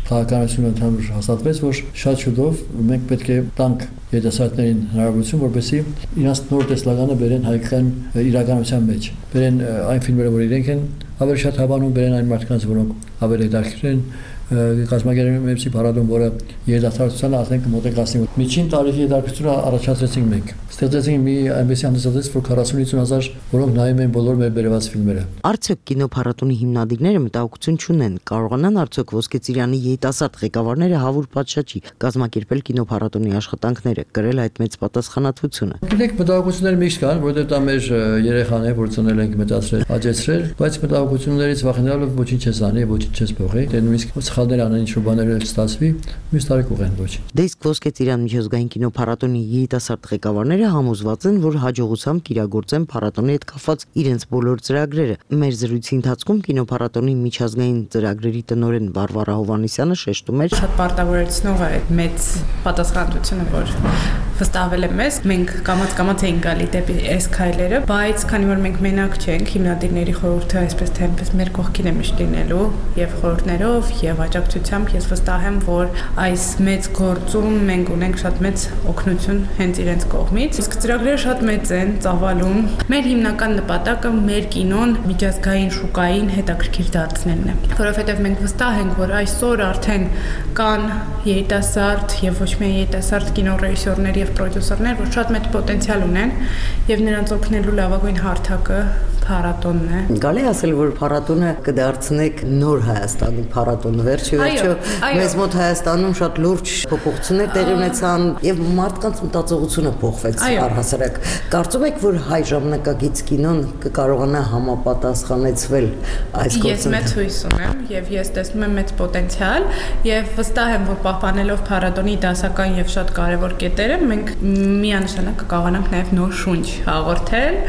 Speaker 18: քաղաքականությունը ընդհանուր հաստատվեց, որ շատ շուտով մենք պետք է տանք երիտասարդներին հնարավորություն, որպեսզի իրենց նոր տեսլականը բերեն հայկական իրականության մեջ, բերեն այն ֆիլմերը, որ իրենք են ավելի շատ հավանում, բերեն այն մարդկանց, որոնք ավելի հետաքրքիր են կազմակերպեցի փառատոն, որը երիտասարդությանը ասենք մոտեցնի։ Միջին տարիքի հետաքրքրությունը առաջացրեցինք մենք։ Ստեղծեցինք մի այնպեսի հանդիսատես, որ 40-50 հազար, որոնք նայում են բոլոր մեր բերված ֆիլմերը։
Speaker 17: Արդյոք կինոփառատոնի հիմնադիրները մտահոգություն չունեն, կարողանան արդյոք Ոսկե ծիրանի երիտասարդ ղեկավարները հավուր պատշաճի կազմակերպել կինոփառատոնի աշխատանքները, կրել այդ մեծ պատասխանատվությունը։
Speaker 18: Գիտեք, մտահոգություններ միշտ կան, որովհետև դա մեր երեխան է, որ ծնել ենք, մեծացրել, աճեցրել, բայց մտահոգություններից վախենալով ոչինչ չես անի, ոչինչ չես փոխի, դե նույնիսկ սխալներ անեն, ինչ-որ բաներ էլ ստացվի, մյուս տարի կուղեն ոչինչ։
Speaker 17: Դեսկ Ոսկե ծիրան միջազգային կինոփառատոնի երիտասարդ ղեկավարները համոզված են, որ հաջողությամբ կիրագործեն փառատոնի հետ կապված իրենց բոլոր ծրագրերը։ Մեր զրույցի ընթացքում կինոփառատոնի միջազգային ծրագրերի տնօրեն Վարվարա Հովհաննիսյանը շեշտում էր.
Speaker 21: Շատ պարտավորեցնող է այդ մեծ պատասխանատվությունը, որ վստահվել է մեզ, մենք կամաց ենք գալի դեպի այս քայլերը, բայց քանի որ մենք մենակ չենք, հիմնադիրների խորհուրդը այսպես թե այնպես մեր կողքին է միշտ լինելու եւ խորհուրդներով եւ աջակցությամբ ես վստահ եմ, որ այս մեծ գործում մենք ունենք շատ մեծ օգնություն հենց իրենց կողմից։ Իսկ ծրագրերը շատ մեծ են, ծավալուն։ Մեր հիմնական նպատակը մեր կինոն միջազգային շուկային հետաքրքիր դարձնելն է, որովհետեւ մենք վստահ ենք, որ այսօր արդեն կան երիտասարդ եւ ոչ միայն երիտասարդ կինոռեժիսորներ եւ պրոդյուսերներ, որ շատ մեծ պոտենցիալ ունեն եւ նրանց օգնելու լավագույն հարթակը փառատոնն է։
Speaker 17: Գալի ասել, որ փառատոնը կդարձնեք նոր Հայաստանի փառատոն, վերջը մեզ մոտ Հայաստանում շատ լուրջ փոփոխություններ տեղի ունեցան եւ մարդկանց մտածողությունը փոխվեց առհասարակ։ Կարծում եք, որ հայ ժամանակակից կինոն կկարողանա համապատասխանեցվել այս գործին։
Speaker 21: Ես մեծ հույս ունեմ եւ ես տեսնում եմ մեծ պոտենցիալ եւ վստահ եմ, որ պահպանելով փառատոնի դասական եւ շատ կարեւոր կետերը, մենք միանշանակ կկարողանանք նաեւ նոր շունչ հաղորդել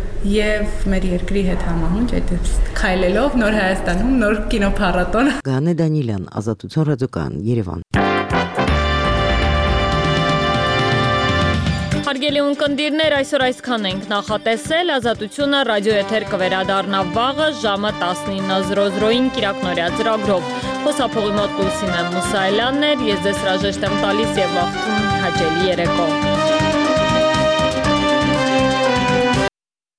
Speaker 21: եւ մեր երկրի հետ համահունչ այդ քայլելով նոր Հայաստանում նոր կինոփառատոն։
Speaker 17: Գանե Դանիելյան, Ազատություն ռադիոկայան, Երևան։
Speaker 1: Հարգելի ունկնդիրներ, այսօր այսքան ենք նախատեսել, Ազատությունը ռադիոեթեր կվերադառնա վաղը ժամը 19:00-ին կիրակնօրյա ծրագրով։ Խոսափողի մոտ Լուսինե Մուսայելյանն էր, ես ձեզ հրաժեշտ եմ տալիս եւ ողջույն հաճելի երեկո։